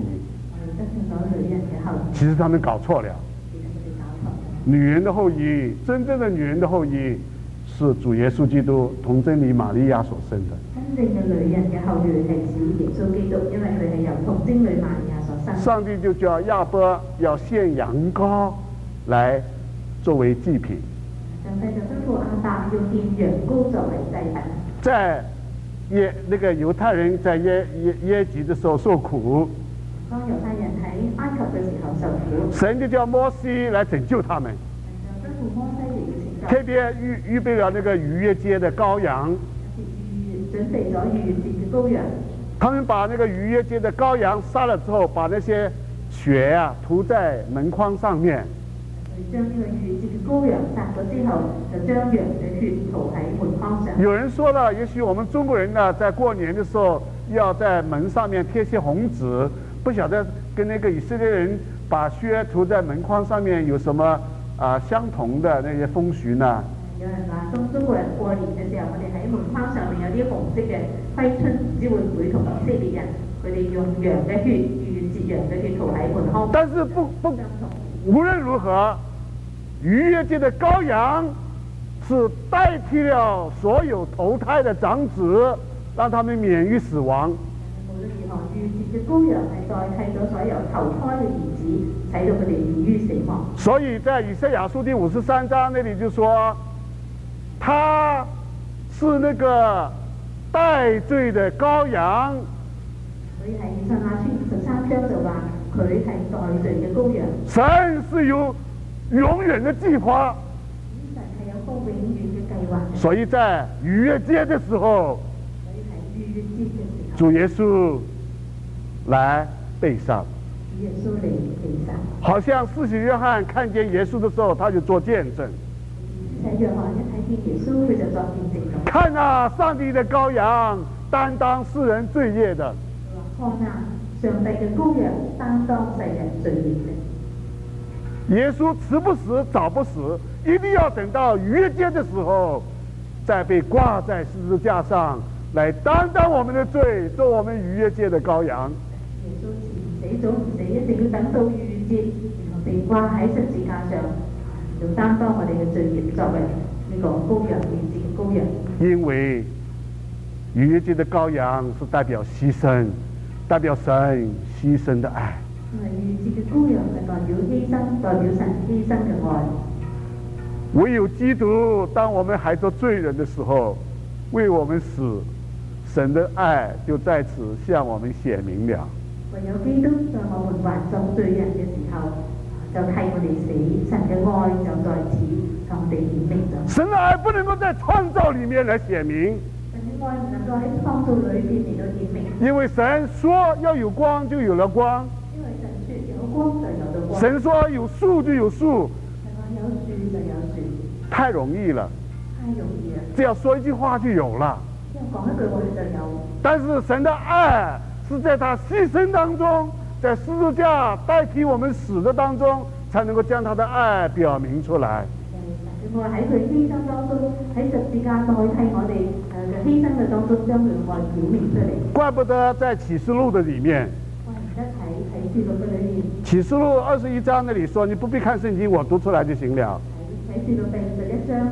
其實他們搞錯了。女人的後裔，真正的女人的後裔，是主耶穌基督童貞女瑪利亞所生的。 真正嘅女人嘅後裔係指耶穌基督，因為佢係由童貞女瑪利亞所生。 上帝就叫亞伯要獻羊羔來作為祭品。 上帝就吩咐亞伯要獻羊羔作為祭品。 在耶那個猶太人在耶耶耶及的時候受苦， 當猶太人喺埃及嘅時候受苦， 神就叫摩西來拯救他們， 就吩咐摩西嚟到拯救， 特別預預備了那個逾越節的羔羊， 準備咗逾越節嘅羔羊。 他們把那個逾越節的羔羊殺了之後，把那些血啊塗在門框上面。 將呢個逾越節嘅羔羊殺咗之後，就將羊嘅血塗喺門框上。 有人說了，也許我們中國人呢，在過年的時候要在門上面貼些紅紙，不曉得跟那個以色列人把血塗在門框上面有什麼啊、呃、相同的那些風俗呢？ 有人話中中國人過年嘅時候，我哋喺門框上面有啲紅色嘅揮春，唔知會唔會同以色列人佢哋用羊嘅血逾越節羊嘅血塗喺門框？ 但是不不。無論如何，逾越節的羔羊是代替了所有投胎的長子，讓他們免於死亡。 無論如何，逾越節嘅羔羊係代替咗所有投胎嘅兒子，使到佢哋免於死亡。所以在以賽亞書第五十三章那裡就說，他是那個代罪的羔羊。 所以喺以賽亞書五十三章就話。佢係代罪嘅羔羊。 神是有永遠的計劃。 神係有個永遠嘅計劃。 所以在逾越節的時候， 所以喺逾越節嘅時候， 主耶穌來被殺。 主耶穌嚟被殺。 好像施洗約翰看見耶穌的時候，他就做見證。 施洗約翰一睇見耶穌，佢就作見證。 看啊，上帝的羔羊，擔當世人罪孽的。 看啊。上帝嘅羔羊擔當世人罪孽嘅。 耶穌遲不死，早不死，一定要等到逾越節的時候，再被掛在十字架上，來擔當我們的罪，做我們逾越節的羔羊。 耶穌遲死早唔死，一定要等到逾越節，然後被掛喺十字架上，就擔當我哋嘅罪孽，作為呢個羔羊，逾越節嘅羔羊。 因為逾越節的羔羊是代表犧牲。代表神犧牲的愛。 因為逾越節嘅羔羊係代表犧牲，代表神犧牲嘅愛。 唯有基督，當我們還做罪人的時候，為我們死，神的愛就在此向我們顯明了。 唯有基督在我們還作罪人嘅時候，就替我哋死，神嘅愛就在此向我哋顯明咗。 神的愛不能夠在創造裡面來顯明。 愛唔能夠喺創造裏邊嚟到顯明， 因為神說要有光，就有了光。 因為神說有光就有了光。 神說有樹就有樹。 神話有樹就有樹。 太容易了。 太容易了。 只要說一句話就有了。 只要講一句話就有。 但是神的愛是在他犧牲當中，在十字架代替我們死的當中，才能夠將他的愛表明出來。 我喺佢犧牲當中，喺十字架代替我哋誒嘅犧牲嘅當中，將佢愛表明出嚟。 怪不得在啟示錄的裡面， 怪唔得喺啟示錄嘅裏面。 啟示錄二十一章那裡說，你不必看聖經，我讀出來就行了。 啟示錄第十一章。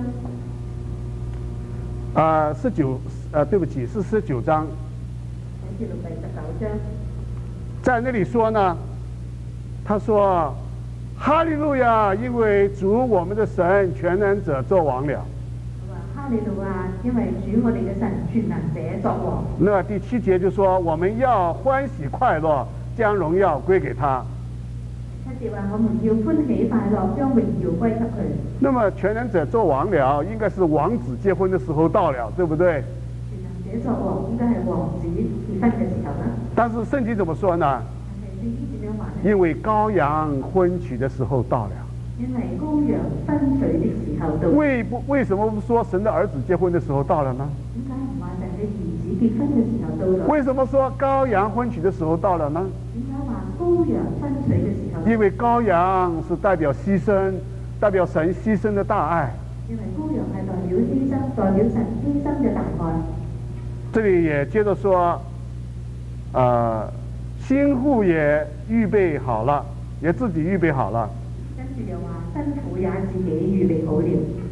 啊、呃，十九，呃，對不起，是十九章。 啟示錄第十九章。 在那裡說呢，他說。哈利路亞！因為主我們的神全能者作王了。 哈利路亞！因為主我哋嘅神全能者作王。 那第七節就說我們要歡喜快樂，將榮耀歸給他。 七節話我們要歡喜快樂，將榮耀歸給佢。 那麼全能者作王了，應該是王子結婚的時候到了，對不對？ 全能者者作王應該係王子結婚嘅時候啦。 但是聖經怎麼說呢？ 聖經點樣話呢？ 因為羔羊婚娶的時候到了。 因為羔羊婚娶的時候到。 為不為什麼不說神的兒子結婚的時候到了呢？ 點解唔話神嘅兒子結婚嘅時候到了？ 為什麼說羔羊婚娶的時候到了呢？ 點解話羔羊婚娶嘅時候？ 因為羔羊是代表犧牲，代表神犧牲的大愛。 因為羔羊係代表犧牲，代表神犧牲嘅大愛。 這裡也接着說，呃，新婦也預備好了，也自己預備好了。 跟住又話新婦也自己預備好了，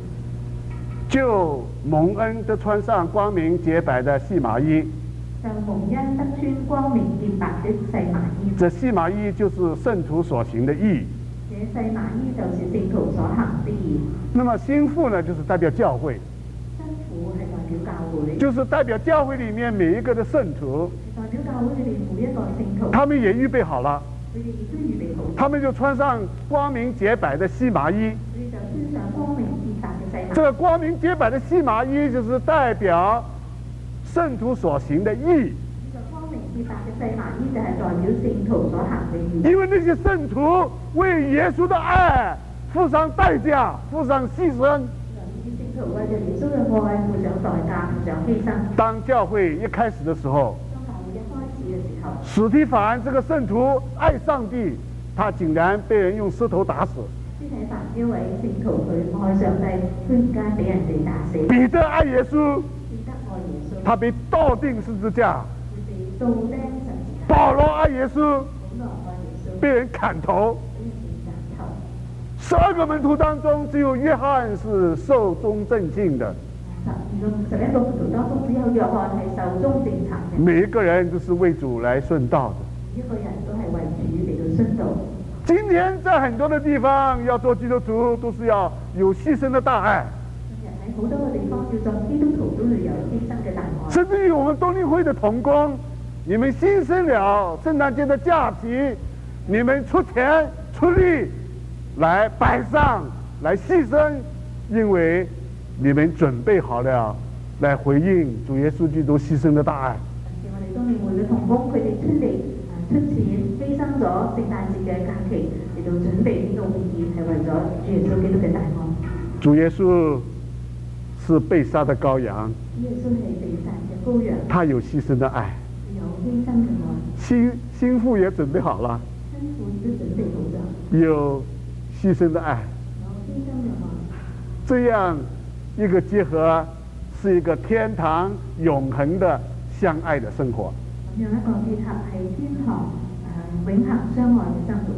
就蒙恩得穿上光明潔白的細麻衣。 就蒙恩得穿光明潔白的細麻衣。 這細麻衣就是聖徒所行的義。 這細麻衣就是聖徒所行的義。 那麼新婦呢，就是代表教會。 新婦係代表教會。 就是代表教會裡面每一個的聖徒。 代表教會裏面每一個聖徒。 他們也預備好了。 佢哋亦都預備好。 他們就穿上光明潔白的細麻衣。 佢哋就穿上光明潔白嘅細麻衣。 這個光明潔白的細麻衣就是代表聖徒所行的義。 呢個光明潔白嘅細麻衣就係代表聖徒所行嘅義。 因為那些聖徒為耶穌的愛付上代價，付上犧牲。 聖徒為咗耶穌嘅愛付上代價，付上犧牲。 當教會一開始的時候， 當教會一開始嘅時候， 司提反這個聖徒愛上帝，他竟然被人用石頭打死。 司提反呢位聖徒佢愛上帝，佢而家俾人哋打死。 彼得愛耶穌， 彼得愛耶穌， 他被倒釘十字架。 佢被倒釘十字架。 保羅愛耶穌， 保羅愛耶穌， 被人砍頭。十二個門徒當中，只有約翰是壽終正寢的。 十二個十一個門徒當中，只有約翰係壽終正寢嘅。 每一個人都是為主來順道的。 每一個人都係為主嚟到順道。 今天在很多的地方要做基督徒，都是要有犧牲的大愛。 今日喺好多個地方要做基督徒，都要有犧牲嘅大愛。 甚至於我們冬令會的同工，你們犧牲了聖誕節的假期，你們出錢出力來擺上，來犧牲，因為你們準備好了來回應主耶穌基督犧牲的大愛。 我哋冬令會嘅同工，佢哋出嚟出錢犧牲咗聖誕節嘅假期嚟到準備呢個會議，係為咗主耶穌基督嘅大愛。 主耶穌是被殺的羔羊， 主耶穌係被殺嘅羔羊， 他有犧牲的愛， 有犧牲嘅愛。 新新婦也準備好了， 新婦亦都準備好咗， 有犧牲的愛， 有犧牲嘅愛。 這樣一個結合，是一個天堂永恆的相愛的生活。 咁樣一個結合係天堂誒永恆相愛嘅生活。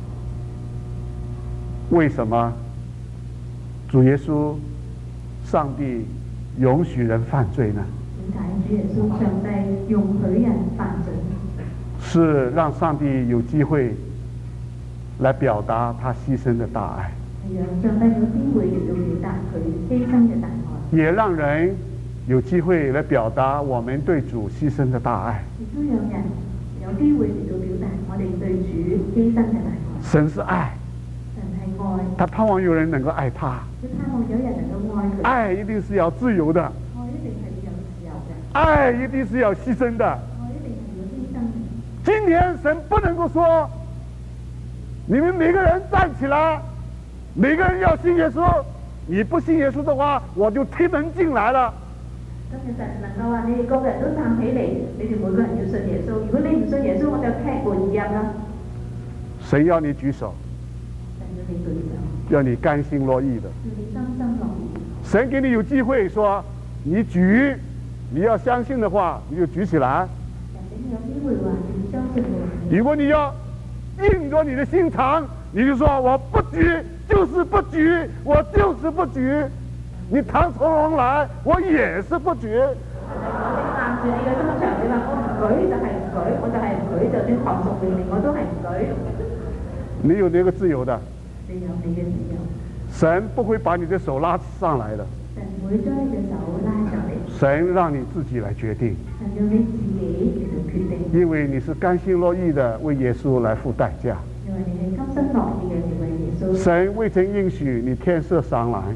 為什麼主耶穌上帝容許人犯罪呢？ 點解主耶穌上帝容許人犯罪？ 是讓上帝有機會來表達他犧牲的大愛， 係讓上帝有機會嚟到表達佢犧牲嘅大愛， 也讓人有機會來表達我們對主犧牲的大愛。 亦都讓人有機會嚟到表達我哋對主犧牲嘅大愛。 神是愛， 神係愛， 他盼望有人能夠愛他。 佢盼望有人能夠愛佢。 愛一定是要自由的， 愛一定係有自由嘅， 愛一定是要犧牲的。 愛一定係要犧牲嘅。 今天神不能夠說，你們每個人站起來，每個人要信耶穌，你不信耶穌的話，我就踢門進來了。 今日神能夠話你哋個人都站起嚟，你哋每個人要信耶穌。如果你唔信耶穌，我就踢門而入啦。 誰要你舉手？ 神要你舉手， 要你甘心樂意的。 要你甘心樂意。 神給你有機會說，你舉，你要相信的話，你就舉起來。 神俾你有機會話，你相信我。 如果你要硬着你的心腸，你就說我不舉，就是不舉，我就是不舉。你唐從容來，我也是不舉。 你硬住你嘅心腸，你話我唔舉就係唔舉，我就係唔舉，就算唐崇明我都係唔舉。 你有這個自由的， 你有你嘅自由。 神不會把你的手拉上來的。 神會將你嘅手拉上嚟。 神讓你自己來決定。 神要你自己嚟到決定。 因為你是甘心樂意的為耶穌來付代價。 因為你係甘心樂意嘅嚟為耶穌。 神未曾應許你天色常藍。 神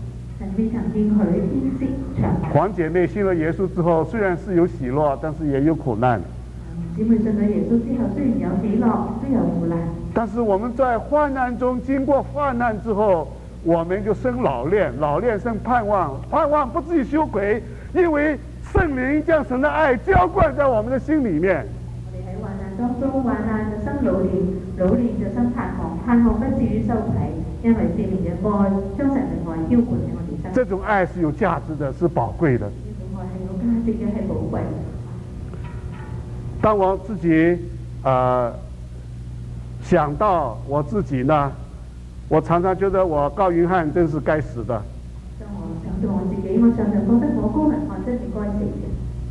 未曾應許天色長明。 黄姐妹信了耶稣之后，虽然是有喜乐，但是也有苦难。 姊妹信咗耶穌之後，雖然有喜樂，都有苦難。 但是我们在患难中，经过患難之后，我们就生老練，老練生盼望，盼望不至於羞愧，因為聖靈將神的愛澆灌在我們的心裡面。 我哋喺患難當中，患難就生老練，老練就生盼望，盼望不至於羞愧，因為聖靈嘅愛將神嘅愛澆灌喺我哋身上。 這種愛是有價值的，是寶貴的。 呢種愛係有價值嘅，係寶貴。 當我自己呃想到我自己呢，我常常覺得我高雲漢真是該死的。 當我想到我自己，我常常覺得我高雲漢真係該死嘅。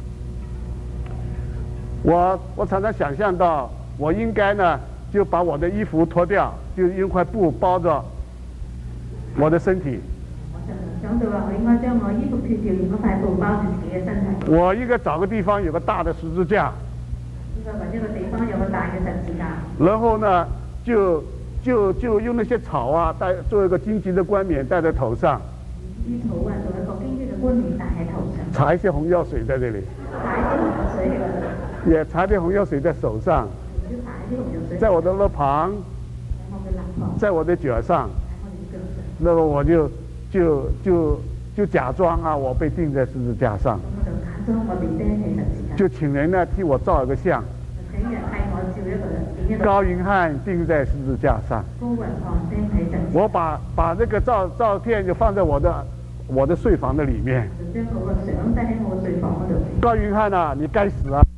我我常常想象到，我應該呢就把我的衣服脫掉，就用塊布包着我的身體。 我常常想到話，我應該將我衣服脫掉，用嗰塊布包住自己嘅身體。 我應該找個地方有個大的十字架。 應該揾一個地方有個大嘅十字架。 然後呢，就就就用那些草啊，戴做一個荊棘的冠冕戴在頭上。 啲草啊，做一個荊棘嘅冠冕戴喺頭上。 搽一些紅藥水在這裡。 搽啲紅藥水喺嗰度。 也搽啲紅藥水在手上。 要搽啲紅藥水。 在我的肋旁。 喺我嘅肋旁。 在我的腳上。 喺我嘅腳上。 那麼我就就就就假裝啊，我被釘在十字架上。 我就假裝我被釘喺十字架。 就請人呢替我照一個相。 請人替我照一個影一個。 高雲漢釘在十字架上。 高雲漢釘喺十字架。 我把把那個照照片就放在我的我的睡房的裡面。 就將嗰個相帶喺我睡房嗰度。 高雲漢啊，你該死啊！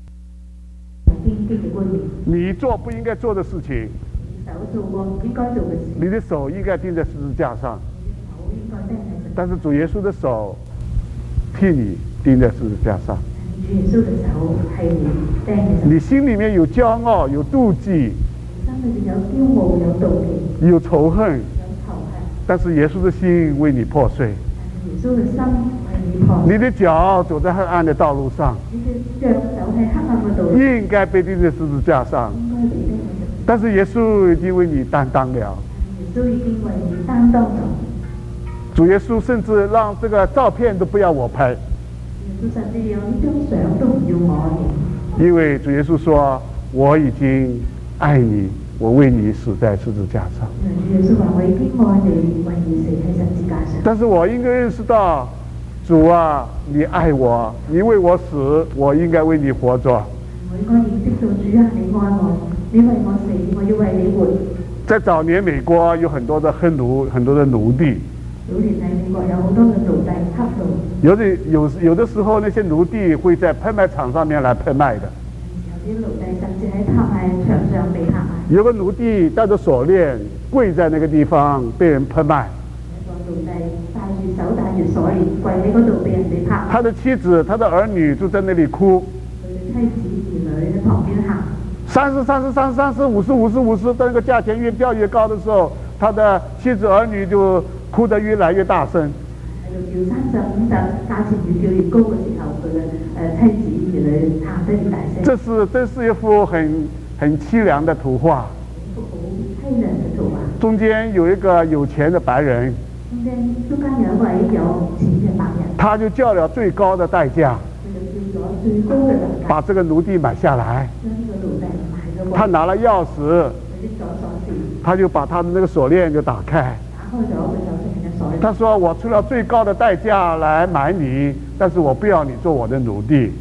你做不應該做的事情。 手做過唔應該做嘅事。 你的手應該釘在十字架上。 手應該釘喺十字架。 但是主耶穌的手替你釘在十字架上。 主耶穌嘅手係你釘喺十字架。 你心裡面有驕傲，有妒忌。 心裏邊有驕傲，有妒忌。 有仇恨。 有仇恨。 但是耶穌的心為你破碎。 耶穌嘅心為你破碎。 你的腳走在黑暗的道路上。 你嘅腳走喺黑暗嘅道路。 應該被釘在十字架上。 應該被釘喺十字架。 但是耶穌已經為你擔當了。 耶穌已經為你擔當咗。 主耶穌甚至讓這個照片都不要我拍。 耶穌甚至有呢張相都唔要我影。 因為主耶穌說：我已經愛你，我為你死在十字架上。 主耶穌話：我已經愛你，為你死喺十字架上。 但是我應該認識到，主啊，你愛我，你為我死，我應該為你活着。 我應該認識到主啊，你愛我，你為我死，我要為你活。 在早年美國有很多的黑奴，很多的奴隸。 早年喺美國有好多嘅奴隸黑奴。 有的有有的時候，那些奴隸會在拍賣場上面來拍賣的。 有啲奴隸甚至喺拍賣場上被拍賣。 有個奴隸帶着鎖鏈跪在那個地方被人拍賣。 一個奴隸戴住手戴住鎖鏈跪喺嗰度被人哋拍賣。 他的妻子、他的兒女就在那裡哭。 佢嘅妻子兒女喺旁邊喊。三十、 三十、三十、三十、五十、五十、五十，當那個價錢越飆越高的時候，他的妻子兒女就哭得越來越大聲。 喺度叫三十、五十，價錢越叫越高嘅時候，佢嘅誒妻子兒女喊得越大聲。 這是這是一幅很很淒涼的圖畫。 一幅好淒涼嘅圖畫。 中間有一個有錢的白人。 中間中間有一位有錢嘅白人。 他就叫了最高的代價。 最高的把這個奴隸買下來。他拿了鑰匙，他就把他的那個鎖鏈就打開。他說：我出了最高的代價來買你，但是我不要你做我的奴隸。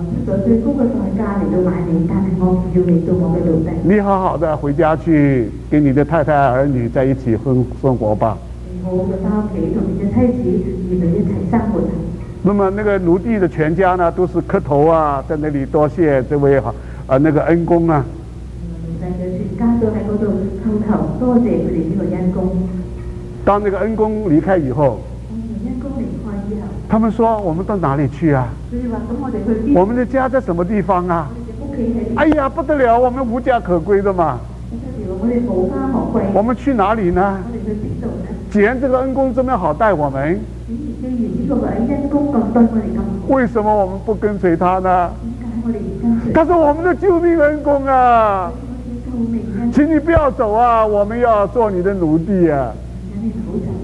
你好好的回家去，跟你的太太兒女在一起生生活吧。那麼那個奴隸的全家呢，都是磕頭啊，在那裡多謝這位啊、呃、那個恩公啊。 全家都喺嗰度叩頭，多謝佢哋呢個恩公。 當那個恩公離開以後， 恩公離開之後， 他們說：我們到哪裡去啊？ 佢哋話：咁我哋去邊？ 我們的家在什麼地方啊？ 我哋屋企喺邊？ 哎呀，不得了，我們無家可歸的嘛。 我哋無家可歸。 我們去哪裡呢？ 我哋去邊度呢？ 既然這個恩公這麼好待我們， 既然呢個恩公咁對我哋咁好， 為什麼我們不跟隨他呢？ 點解我哋唔跟隨？ 他說：我們的救命恩公啊！請你不要走啊！我們要做你的奴隸啊！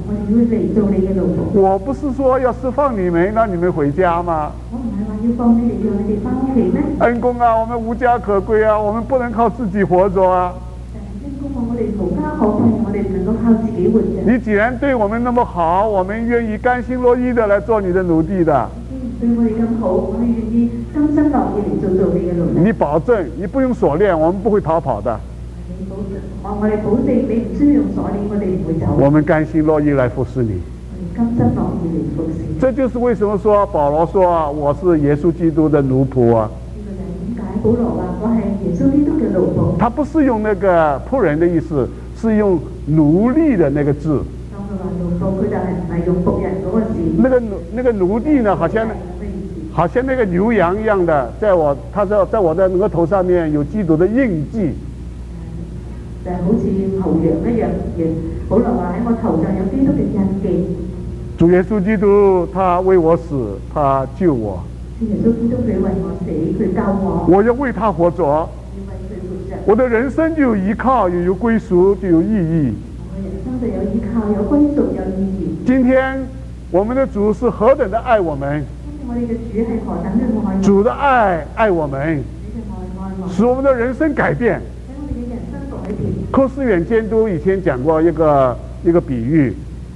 我哋要嚟做你嘅奴僕。 我不是說要釋放你們，讓你們回家嗎？ 我唔係話要放你哋，讓你哋翻屋企咩？ 恩公啊，我們無家可歸啊，我們不能靠自己活着啊。 恩公話：我哋無家可歸，我哋唔能夠靠自己活着。 你既然對我們那麼好，我們願意甘心樂意的來做你的奴隸的。 對我哋咁好，我哋願意甘心樂意嚟做做你嘅奴隸。 你保證，你不用鎖鏈，我們不會逃跑的。 你保證，我我哋保證，你唔需要用鎖鏈，我哋唔會走。 我們甘心樂意來服侍你。 甘心樂意嚟服侍。 這就是為什麼說保羅說我是耶穌基督的奴僕啊。 呢個就係點解保羅話我係耶穌基督嘅奴僕。 他不是用那個僕人的意思，是用奴隸的那個字。 當佢話奴僕，佢就係唔係用僕人嗰個字。 那個奴那個奴隸呢，好像好像那個牛羊一樣的，在我他說在我的額頭上面有基督的印記。 就係好似牛羊一樣嘅。保羅話喺我頭上有基督嘅印記。 主耶穌基督他為我死，他救我。 耶穌基督佢為我死，佢救我。 我要為他活着。 要為佢活着。 我的人生就有依靠，又有歸屬，就有意義。 我人生就有依靠，有歸屬，有意義。 今天我們的主是何等的愛我們。 我哋嘅主係何等嘅愛。 主的愛愛我們，使我們的人生改變。寇思遠監督以前講過一個一個比喻。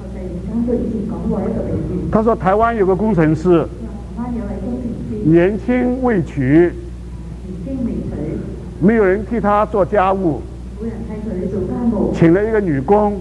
他說台灣有個工程師，年輕未娶，沒有人替他做家務，請了一個女工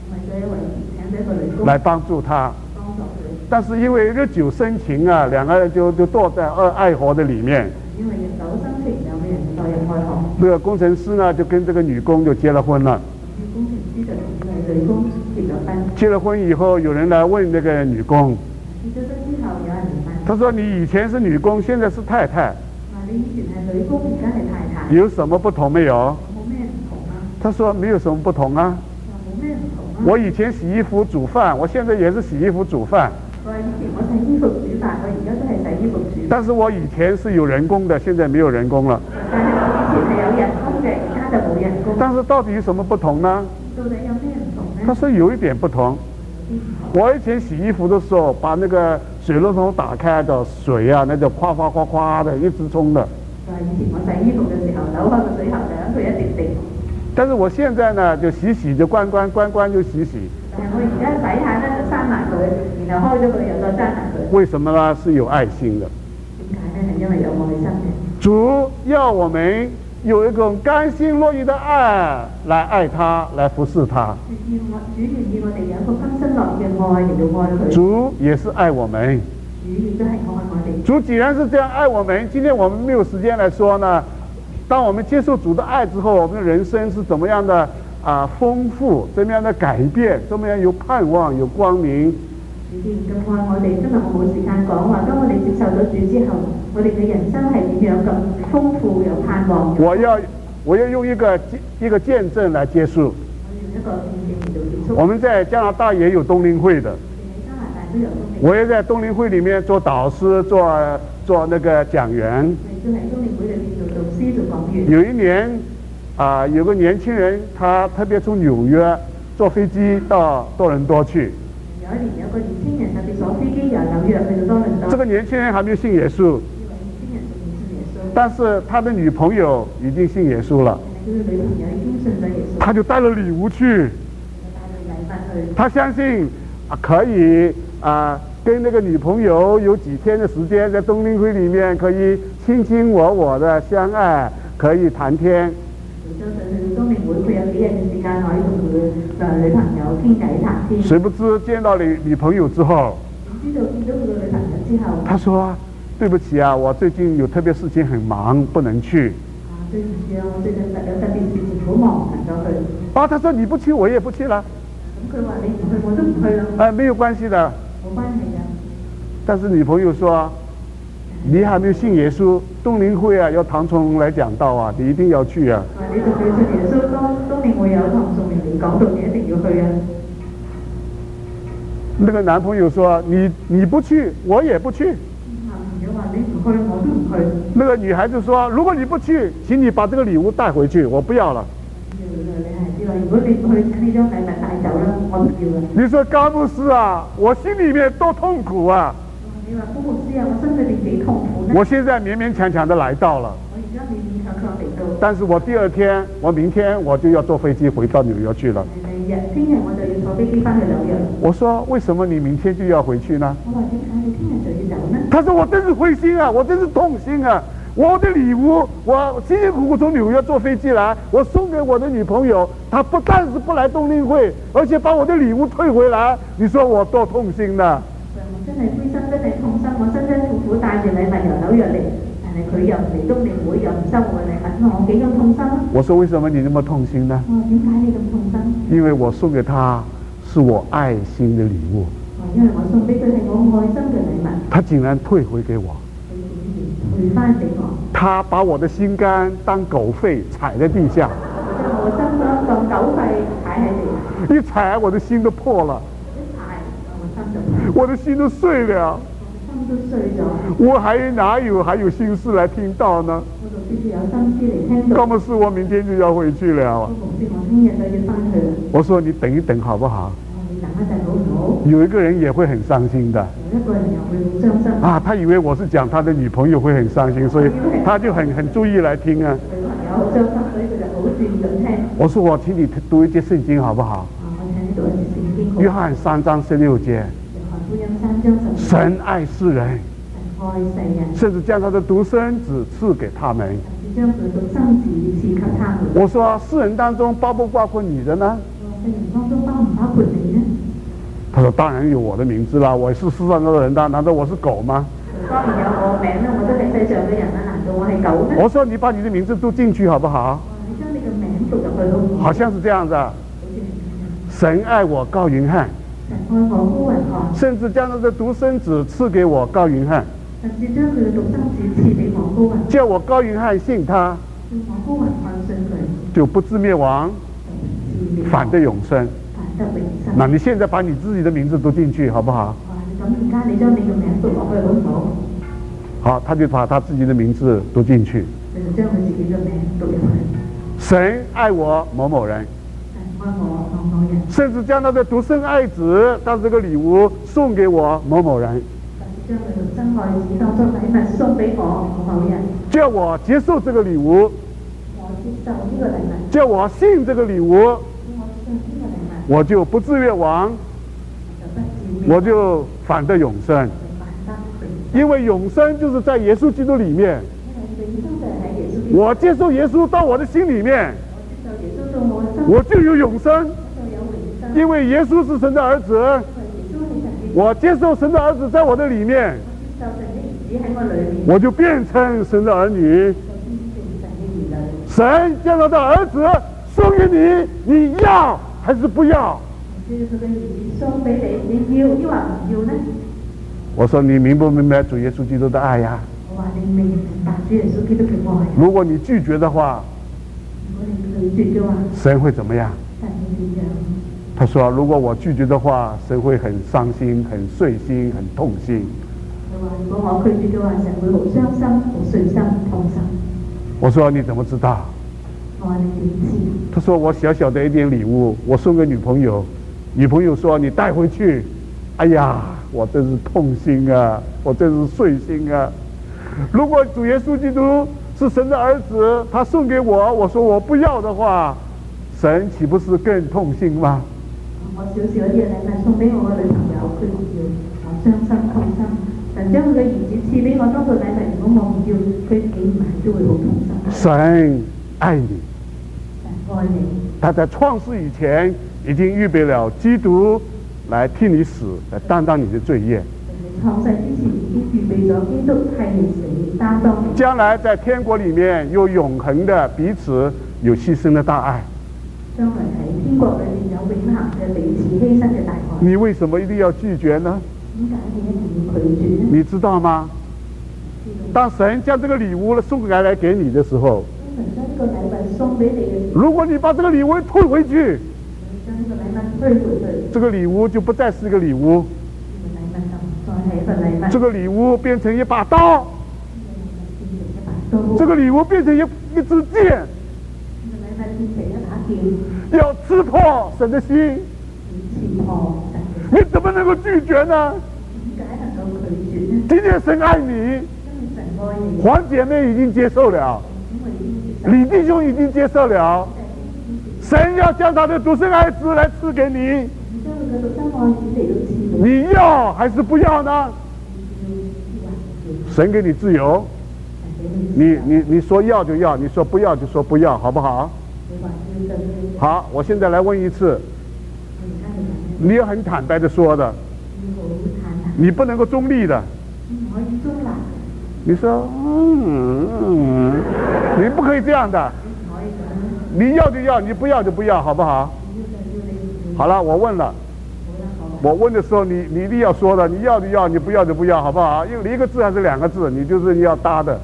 來幫助他。但是因為日久生情啊，兩個人就就墮在愛愛河的裡面。因為日久生情，兩個人墮入愛河。這個工程師呢，就跟這個女工就結了婚了。工程師就同女工結咗婚。結了婚以後，有人來問那個女工。結咗婚之後，有人問。他說：你以前是女工，現在是太太。你以前係女工，而家係太太。有什麼不同沒有？冇咩唔同啊？他說：沒有什麼不同啊。冇咩唔同啊？我以前洗衣服煮飯，我現在也是洗衣服煮飯。我以前我洗衣服煮飯，我而家都係洗衣服煮。但是我以前是有人工的，現在沒有人工了。但係我以前係有人工嘅，而家就冇人工。但是到底有什麼不同呢？到底有咩唔同呢？他說有一點不同。我以前洗衣服的時候，把那個水龍頭打開的水啊，那就嘩嘩嘩嘩的一直沖的。以前我洗衣服嘅時候，扭開個水喉就讓佢一滴滴。但是我現在呢，就洗洗就關關，關關就洗洗。但係我而家洗下咧就閂埋佢，然後開咗佢又再閂埋佢。為什麼呢？是有愛心的。點解呢？係因為有愛心嘅。主要我們有一種甘心樂意的愛來愛他，來服侍他。主願意我哋有一個甘心樂意嘅愛嚟到愛佢。主也是愛我們。主亦都係愛我哋。主既然是這樣愛我們，今天我們沒有時間來說呢。當我們接受主的愛之後，我們的人生是怎麼樣的啊豐富，怎麼樣的改變，怎麼樣有盼望，有光明。主既然咁愛我哋，今日我冇時間講話。當我哋接受咗主之後，我哋嘅人生係點樣咁豐富有盼望？我要我要用一個一個見證來結束。我用一個見證嚟到結束。我們在加拿大也有冬令會的。加拿大都有冬令會。我也在冬令會裡面做導師，做做那個講員。就喺冬令會裏面做導師做講員。有一年啊、呃，有個年輕人，他特別從紐約坐飛機到多倫多去。有一年有個年輕人特別坐飛機由紐約去到多倫多。這個年輕人還沒有信耶穌。呢個年輕人仲未信耶穌。但是他的女朋友已經信耶穌了。佢嘅女朋友已經信咗耶穌。他就帶了禮物去。他相信啊可以啊跟那個女朋友有幾天的時間在冬令會裡面可以卿卿我我的相愛，可以談天。相信去冬令會佢有幾日嘅時間可以同佢嘅女朋友傾偈談天。誰不知見到女女朋友之後，知道見到佢嘅女朋友之後，他說：對不起啊，我最近有特別事情很忙，不能去。啊，對唔住啊，我最近有特別事情好忙，唔能夠去。啊，他說你不去，我也不去了。咁佢話你唔去，我都唔去啦。啊，沒有關係的。冇關係嘅。但是女朋友說：你還沒有信耶穌，冬令會啊，要唐崇來講道啊，你一定要去啊。你仲未信耶穌，冬冬令會有唐崇嚟講道，你一定要去啊。那個男朋友說：你你不去，我也不去。男朋友話：你唔去，我都唔去。那個女孩子說：如果你不去，請你把這個禮物帶回去，我不要了。 你说高牧师啊，我心里面多痛苦啊！我现在勉勉强强的来到了，但是我第二天，我明天我就要坐飞机回到纽约去了。我说为什么你明天就要回去呢？他说我真是灰心啊，我真是痛心啊！我的礼物，我辛辛苦苦从纽约坐飞机来，我送给我的女朋友，她不但是不来冬令会，而且把我的礼物退回来，你说我多痛心呢？ 我真係灰心，真係痛心，我辛辛苦苦帶住禮物由紐約嚟，但係佢又唔嚟冬令會，又唔收我嘅禮物，我幾咁痛心啊！我說為什麼你那麼痛心呢？ 我點解你咁痛心？ 因為我送給他是我愛心的禮物。 因為我送俾佢係我愛心嘅禮物。 他竟然退回給我。 退翻俾我。 他把我的心肝當狗肺踩在地下。 將我心肝當狗肺踩喺地。 一踩我的心都破了。我的心都碎了，我還哪有還有心思來聽到呢？根本是我明天就要回去了。我說你等一等好不好？有一個人也會很傷心的。啊，他以為我是講他的女朋友會很傷心，所以他就很很注意來聽啊。我說我請你讀一節聖經好不好？約翰三章十六節。神愛世人，甚至將他的獨生子賜給他們。我說世人當中包不包括你的呢？他說當然有我的名字啦，我是世上的人啦，難道我是狗嗎？ 當然有我名啦，我都係世上嘅人啦，難道我係狗咩？ 我說你把你的名字讀進去好不好？ 你將你嘅名讀入去好唔好？ 好像是這樣子。神愛我高雲漢。甚至將他的獨生子賜給我高雲漢，叫我高雲漢信他，就不至滅亡，反得永生。那你現在把你自己的名字讀進去好不好？好，他就把他自己的名字讀進去。神愛我某某人。甚至將他的獨生愛子當這個禮物送給我某某人，叫我接受這個禮物，叫我信這個禮物，我就不至滅亡，我就反得永生。因為永生就是在耶穌基督裡面，我接受耶穌到我的心裡面，我就有永生。因為耶穌是神的兒子，我接受神的兒子在我的裡面，我就變成神的兒女。神將他的兒子送給你，你要還是不要？我說你明不明白主耶穌基督的愛呀？如果你拒絕的話，神會怎麼樣？他說如果我拒絕的話，神會很傷心、很碎心、很痛心。 如果我拒絕嘅話，神會好傷心、好碎心、痛心。 我說你怎麼知道？ 我話你點知？ 他說我小小的一點禮物，我送給女朋友，女朋友說你帶回去。哎呀，我真是痛心啊，我真是碎心啊。如果主耶穌基督是神的兒子，他送給我，我說我不要的話，神豈不是更痛心嗎？我少少一啲禮物送俾我嘅女朋友，佢唔要，我傷心痛心。神將佢嘅兒子賜俾我當做禮物，如果我唔要，佢幾唔係都會好痛心。神愛你，神愛你。他在創世以前已經預備了基督來替你死，來擔當你的罪業。創世之前已經預備咗基督替你死，擔當你。將來在天國裡面有永恆的彼此有犧牲的大愛。將來喺天國裏面有永恆嘅彼此犧牲嘅大愛。你為什麼一定要拒絕呢？點解你一定要拒絕呢？你知道嗎？當神將這個禮物送來來給你的時候，神將呢個禮物送俾你嘅時候，如果你把這個禮物退回去，將呢個禮物退回去，這個禮物就不再是一個禮物，這個禮物變成一把刀，這個禮物變成一一支箭。 禮物天期一打叫， 要刺破神的心， 刺破神嘅你怎么能够拒绝呢？ 點解能夠拒絕呢？ 今天神愛你， 因為神愛你， 黃姐妹已經接受了， 因為已經接受， 李弟兄已經接受了，神要將他的獨生愛子來賜給你， 將佢嘅獨生愛子嚟到賜俾你要還是不要呢？神給你自由，你你你說要就要，你說不要就說不要，好不好？好，我現在來問一次，你要很坦白的說的，你不能夠中立的。你說，嗯，嗯你不可以這樣的，你要就要，你不要就不要，好不好？好了，我問了，我問的時候你你一定要說的，你要就要，你不要就不要，好不好？因為一個字還是兩個字，你就是你要搭的。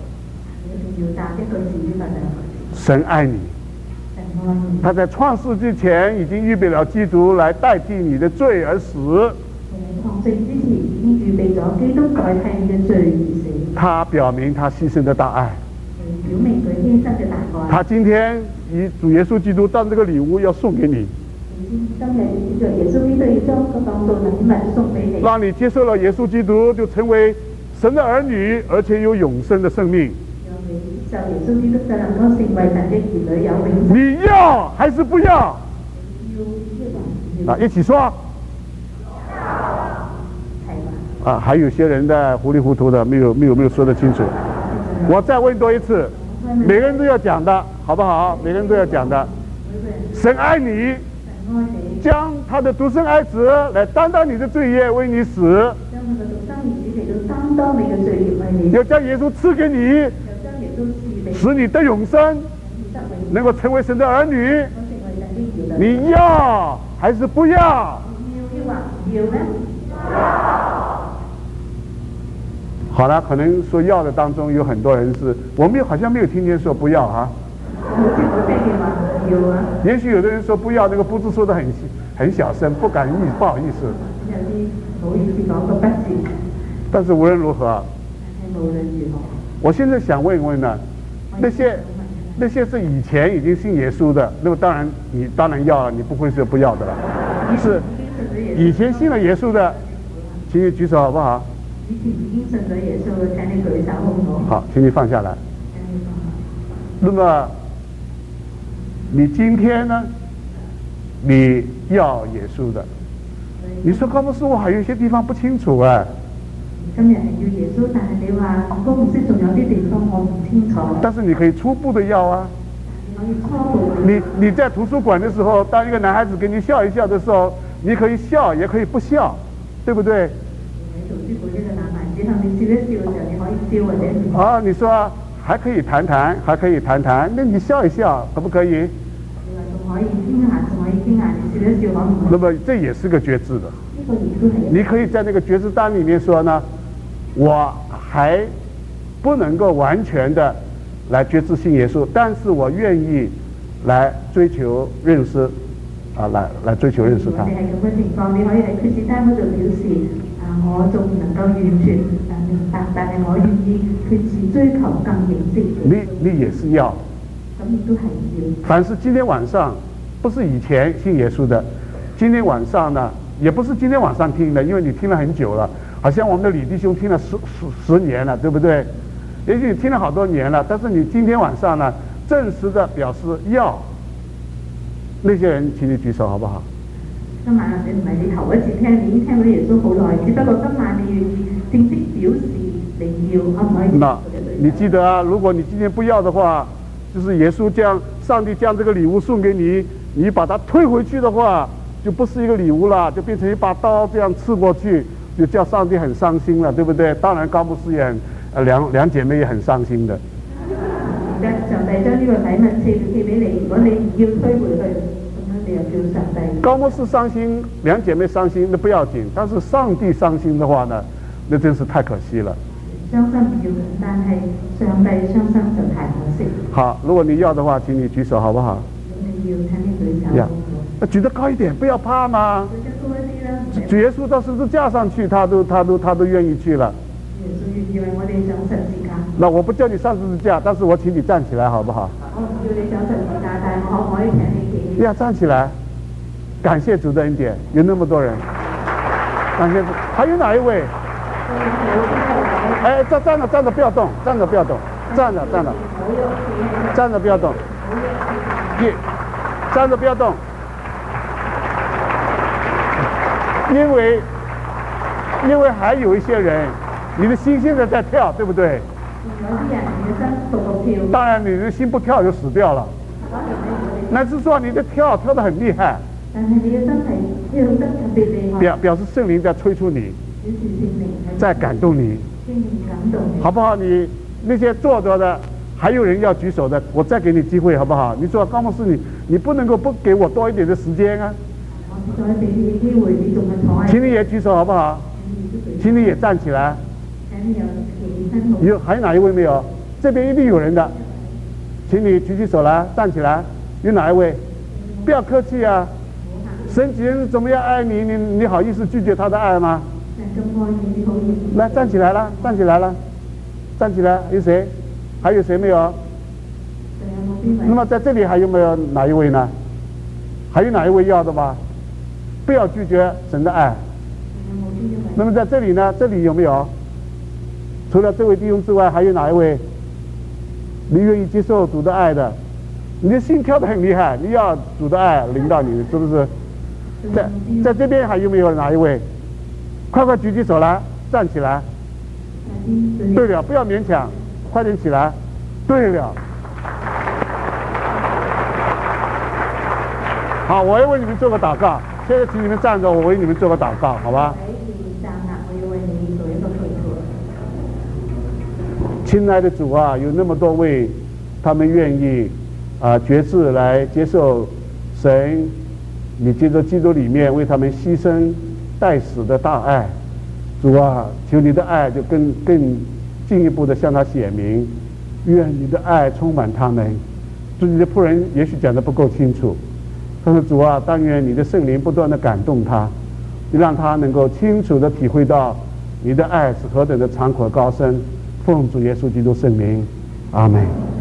神愛你，他在創世之前已經預備了基督來代替你的罪而死。 創世之前已經預備咗基督代替你嘅罪而死。 他表明他犧牲的大愛。 表明佢犧牲嘅大愛。 他今天以主耶穌基督當這個禮物要送給你。 今日以着耶穌基督要將個當做禮物送俾你。 讓你接受了耶穌基督，就成為神的兒女，而且有永生的生命。 讓你接受耶穌基督就能夠成為神的兒女，有永生。 你要還是不要？啊，一起說。啊，還有些人在糊裡糊塗的，沒有沒有沒有說得清楚。我再問多一次，每個人都要講的，好不好？每個人都要講的。神愛你，將他的獨生愛子來擔當你的罪孽，為你死。將他的獨生兒子嚟到擔當你嘅罪孽，為你。要將耶穌賜給你，要將耶穌賜俾，使你得永生，能夠成為神的兒女。你要還是不要？要抑或唔要呢？好了，可能說要的當中有很多人是，我們好像沒有聽見說不要哈。也許有的人說不要，那個不字說得很很小聲，不敢意不好意思。但是無論如何，我現在想問一問呢，那些那些是以前已經信耶穌的，那麼當然你當然要了，你不會說不要的了。是以前信了耶穌的，請你舉手好不好？以前已經信咗耶穌嘅，請你舉手好唔好？好，請你放下來。那麼你今天呢？你要耶穌的，你說高牧師，我還有一些地方不清楚啊。今日係要耶穌，但係你話高牧師仲有啲地方我唔清楚。但是你可以初步的要啊。你可以初步。你你在圖書館的時候，當一個男孩子跟你笑一笑的時候，你可以笑，也可以不笑，對不對？啊，你說還可以談談，還可以談談，那你笑一笑，可不可以？那麼這也是個決志的。你可以在那個決志單裡面說呢，我還不能夠完全的來決志信耶穌，但是我願意來追求認識，啊，來來追求認識他。你係咁嘅情況，你可以喺決志單嗰度表示。我仲唔能夠完全明白，但係我願意決志追求更認識。你你也是要，咁亦都係要。凡是今天晚上，不是以前信耶穌的，今天晚上呢，也不是今天晚上聽的，因為你聽了很久了，好像我們的李弟兄聽了十十十年了，對不對？也許你聽了好多年了，但是你今天晚上呢，正式的表示要，那些人請你舉手好不好？今晚你唔係你頭一次聽，你已經聽到耶穌好耐，只不過今晚你願意正式表示你要，可唔可以？那你記得啊，如果你今天不要的話，就是耶穌將上帝將這個禮物送給你，你把它退回去的話，就不是一個禮物了，就變成一把刀這樣刺過去，就叫上帝很傷心了，對不對？當然高牧師也很，呃兩兩姐妹也很傷心的。上帝將呢個禮物賜賜俾你，如果你唔要推回去。高牧師傷心，兩姐妹傷心，那不要緊。但是上帝傷心的話呢，那真是太可惜了。傷心唔要緊，但係上帝傷心就太可惜。好，如果你要的話，請你舉手，好不好？你要，請你舉手。要，那舉得高一點，不要怕嘛。主耶穌到十字架上去，他都他都他都願意去了。耶穌願意為我哋上十字架。那我不叫你上十字架，但是我請你站起來，好不好？ 我唔要你上十字架，但係我可唔可以請你企起？ 要站起来，感谢主的恩典，有那么多人，感谢主。还有哪一位？哎，站站着站着不要动，站着不要动，站着站着，站着不要动，一，站着不要动，因为因为还有一些人，你的心现在在跳，对不对？当然，你的心不跳就死掉了。那是说你的跳跳得很厉害，表表示圣灵在催促你，在感动你，好不好？你那些坐着的，还有人要举手的，我再给你机会，好不好？你说高牧师，你你不能够不给我多一点的时间啊？请你也举手好不好？请你也站起来。有还有哪一位没有？这边一定有人的，请你举起手来，站起来。有哪一位？不要客气啊！神既然怎么样爱你，你你好意思拒绝他的爱吗？来，站起来了，站起来了，站起来。有谁？还有谁没有？那么在这里还有没有哪一位呢？还有哪一位要的吗？不要拒绝神的爱。那么在这里呢？这里有没有？除了这位弟兄之外，还有哪一位？你愿意接受主的爱的？你的心跳得很厉害，你要主的爱领导你，是不是？在在这边还有没有哪一位？快快举起手来，站起来。对了，不要勉强，快点起来。对了。好，我要为你们做个祷告。现在请你们站着，我为你们做个祷告，好吧？亲爱的主啊，有那么多位，他们愿意啊决志来接受神，你借着基督里面为他们牺牲代死的大爱。主啊，求你的爱就更更进一步的向他显明，愿你的爱充满他们。主，你的仆人也许讲得不够清楚，但是主啊，但愿你的圣灵不断的感动他，让他能够清楚的体会到你的爱是何等的长阔高深。奉主耶稣基督圣名，阿门。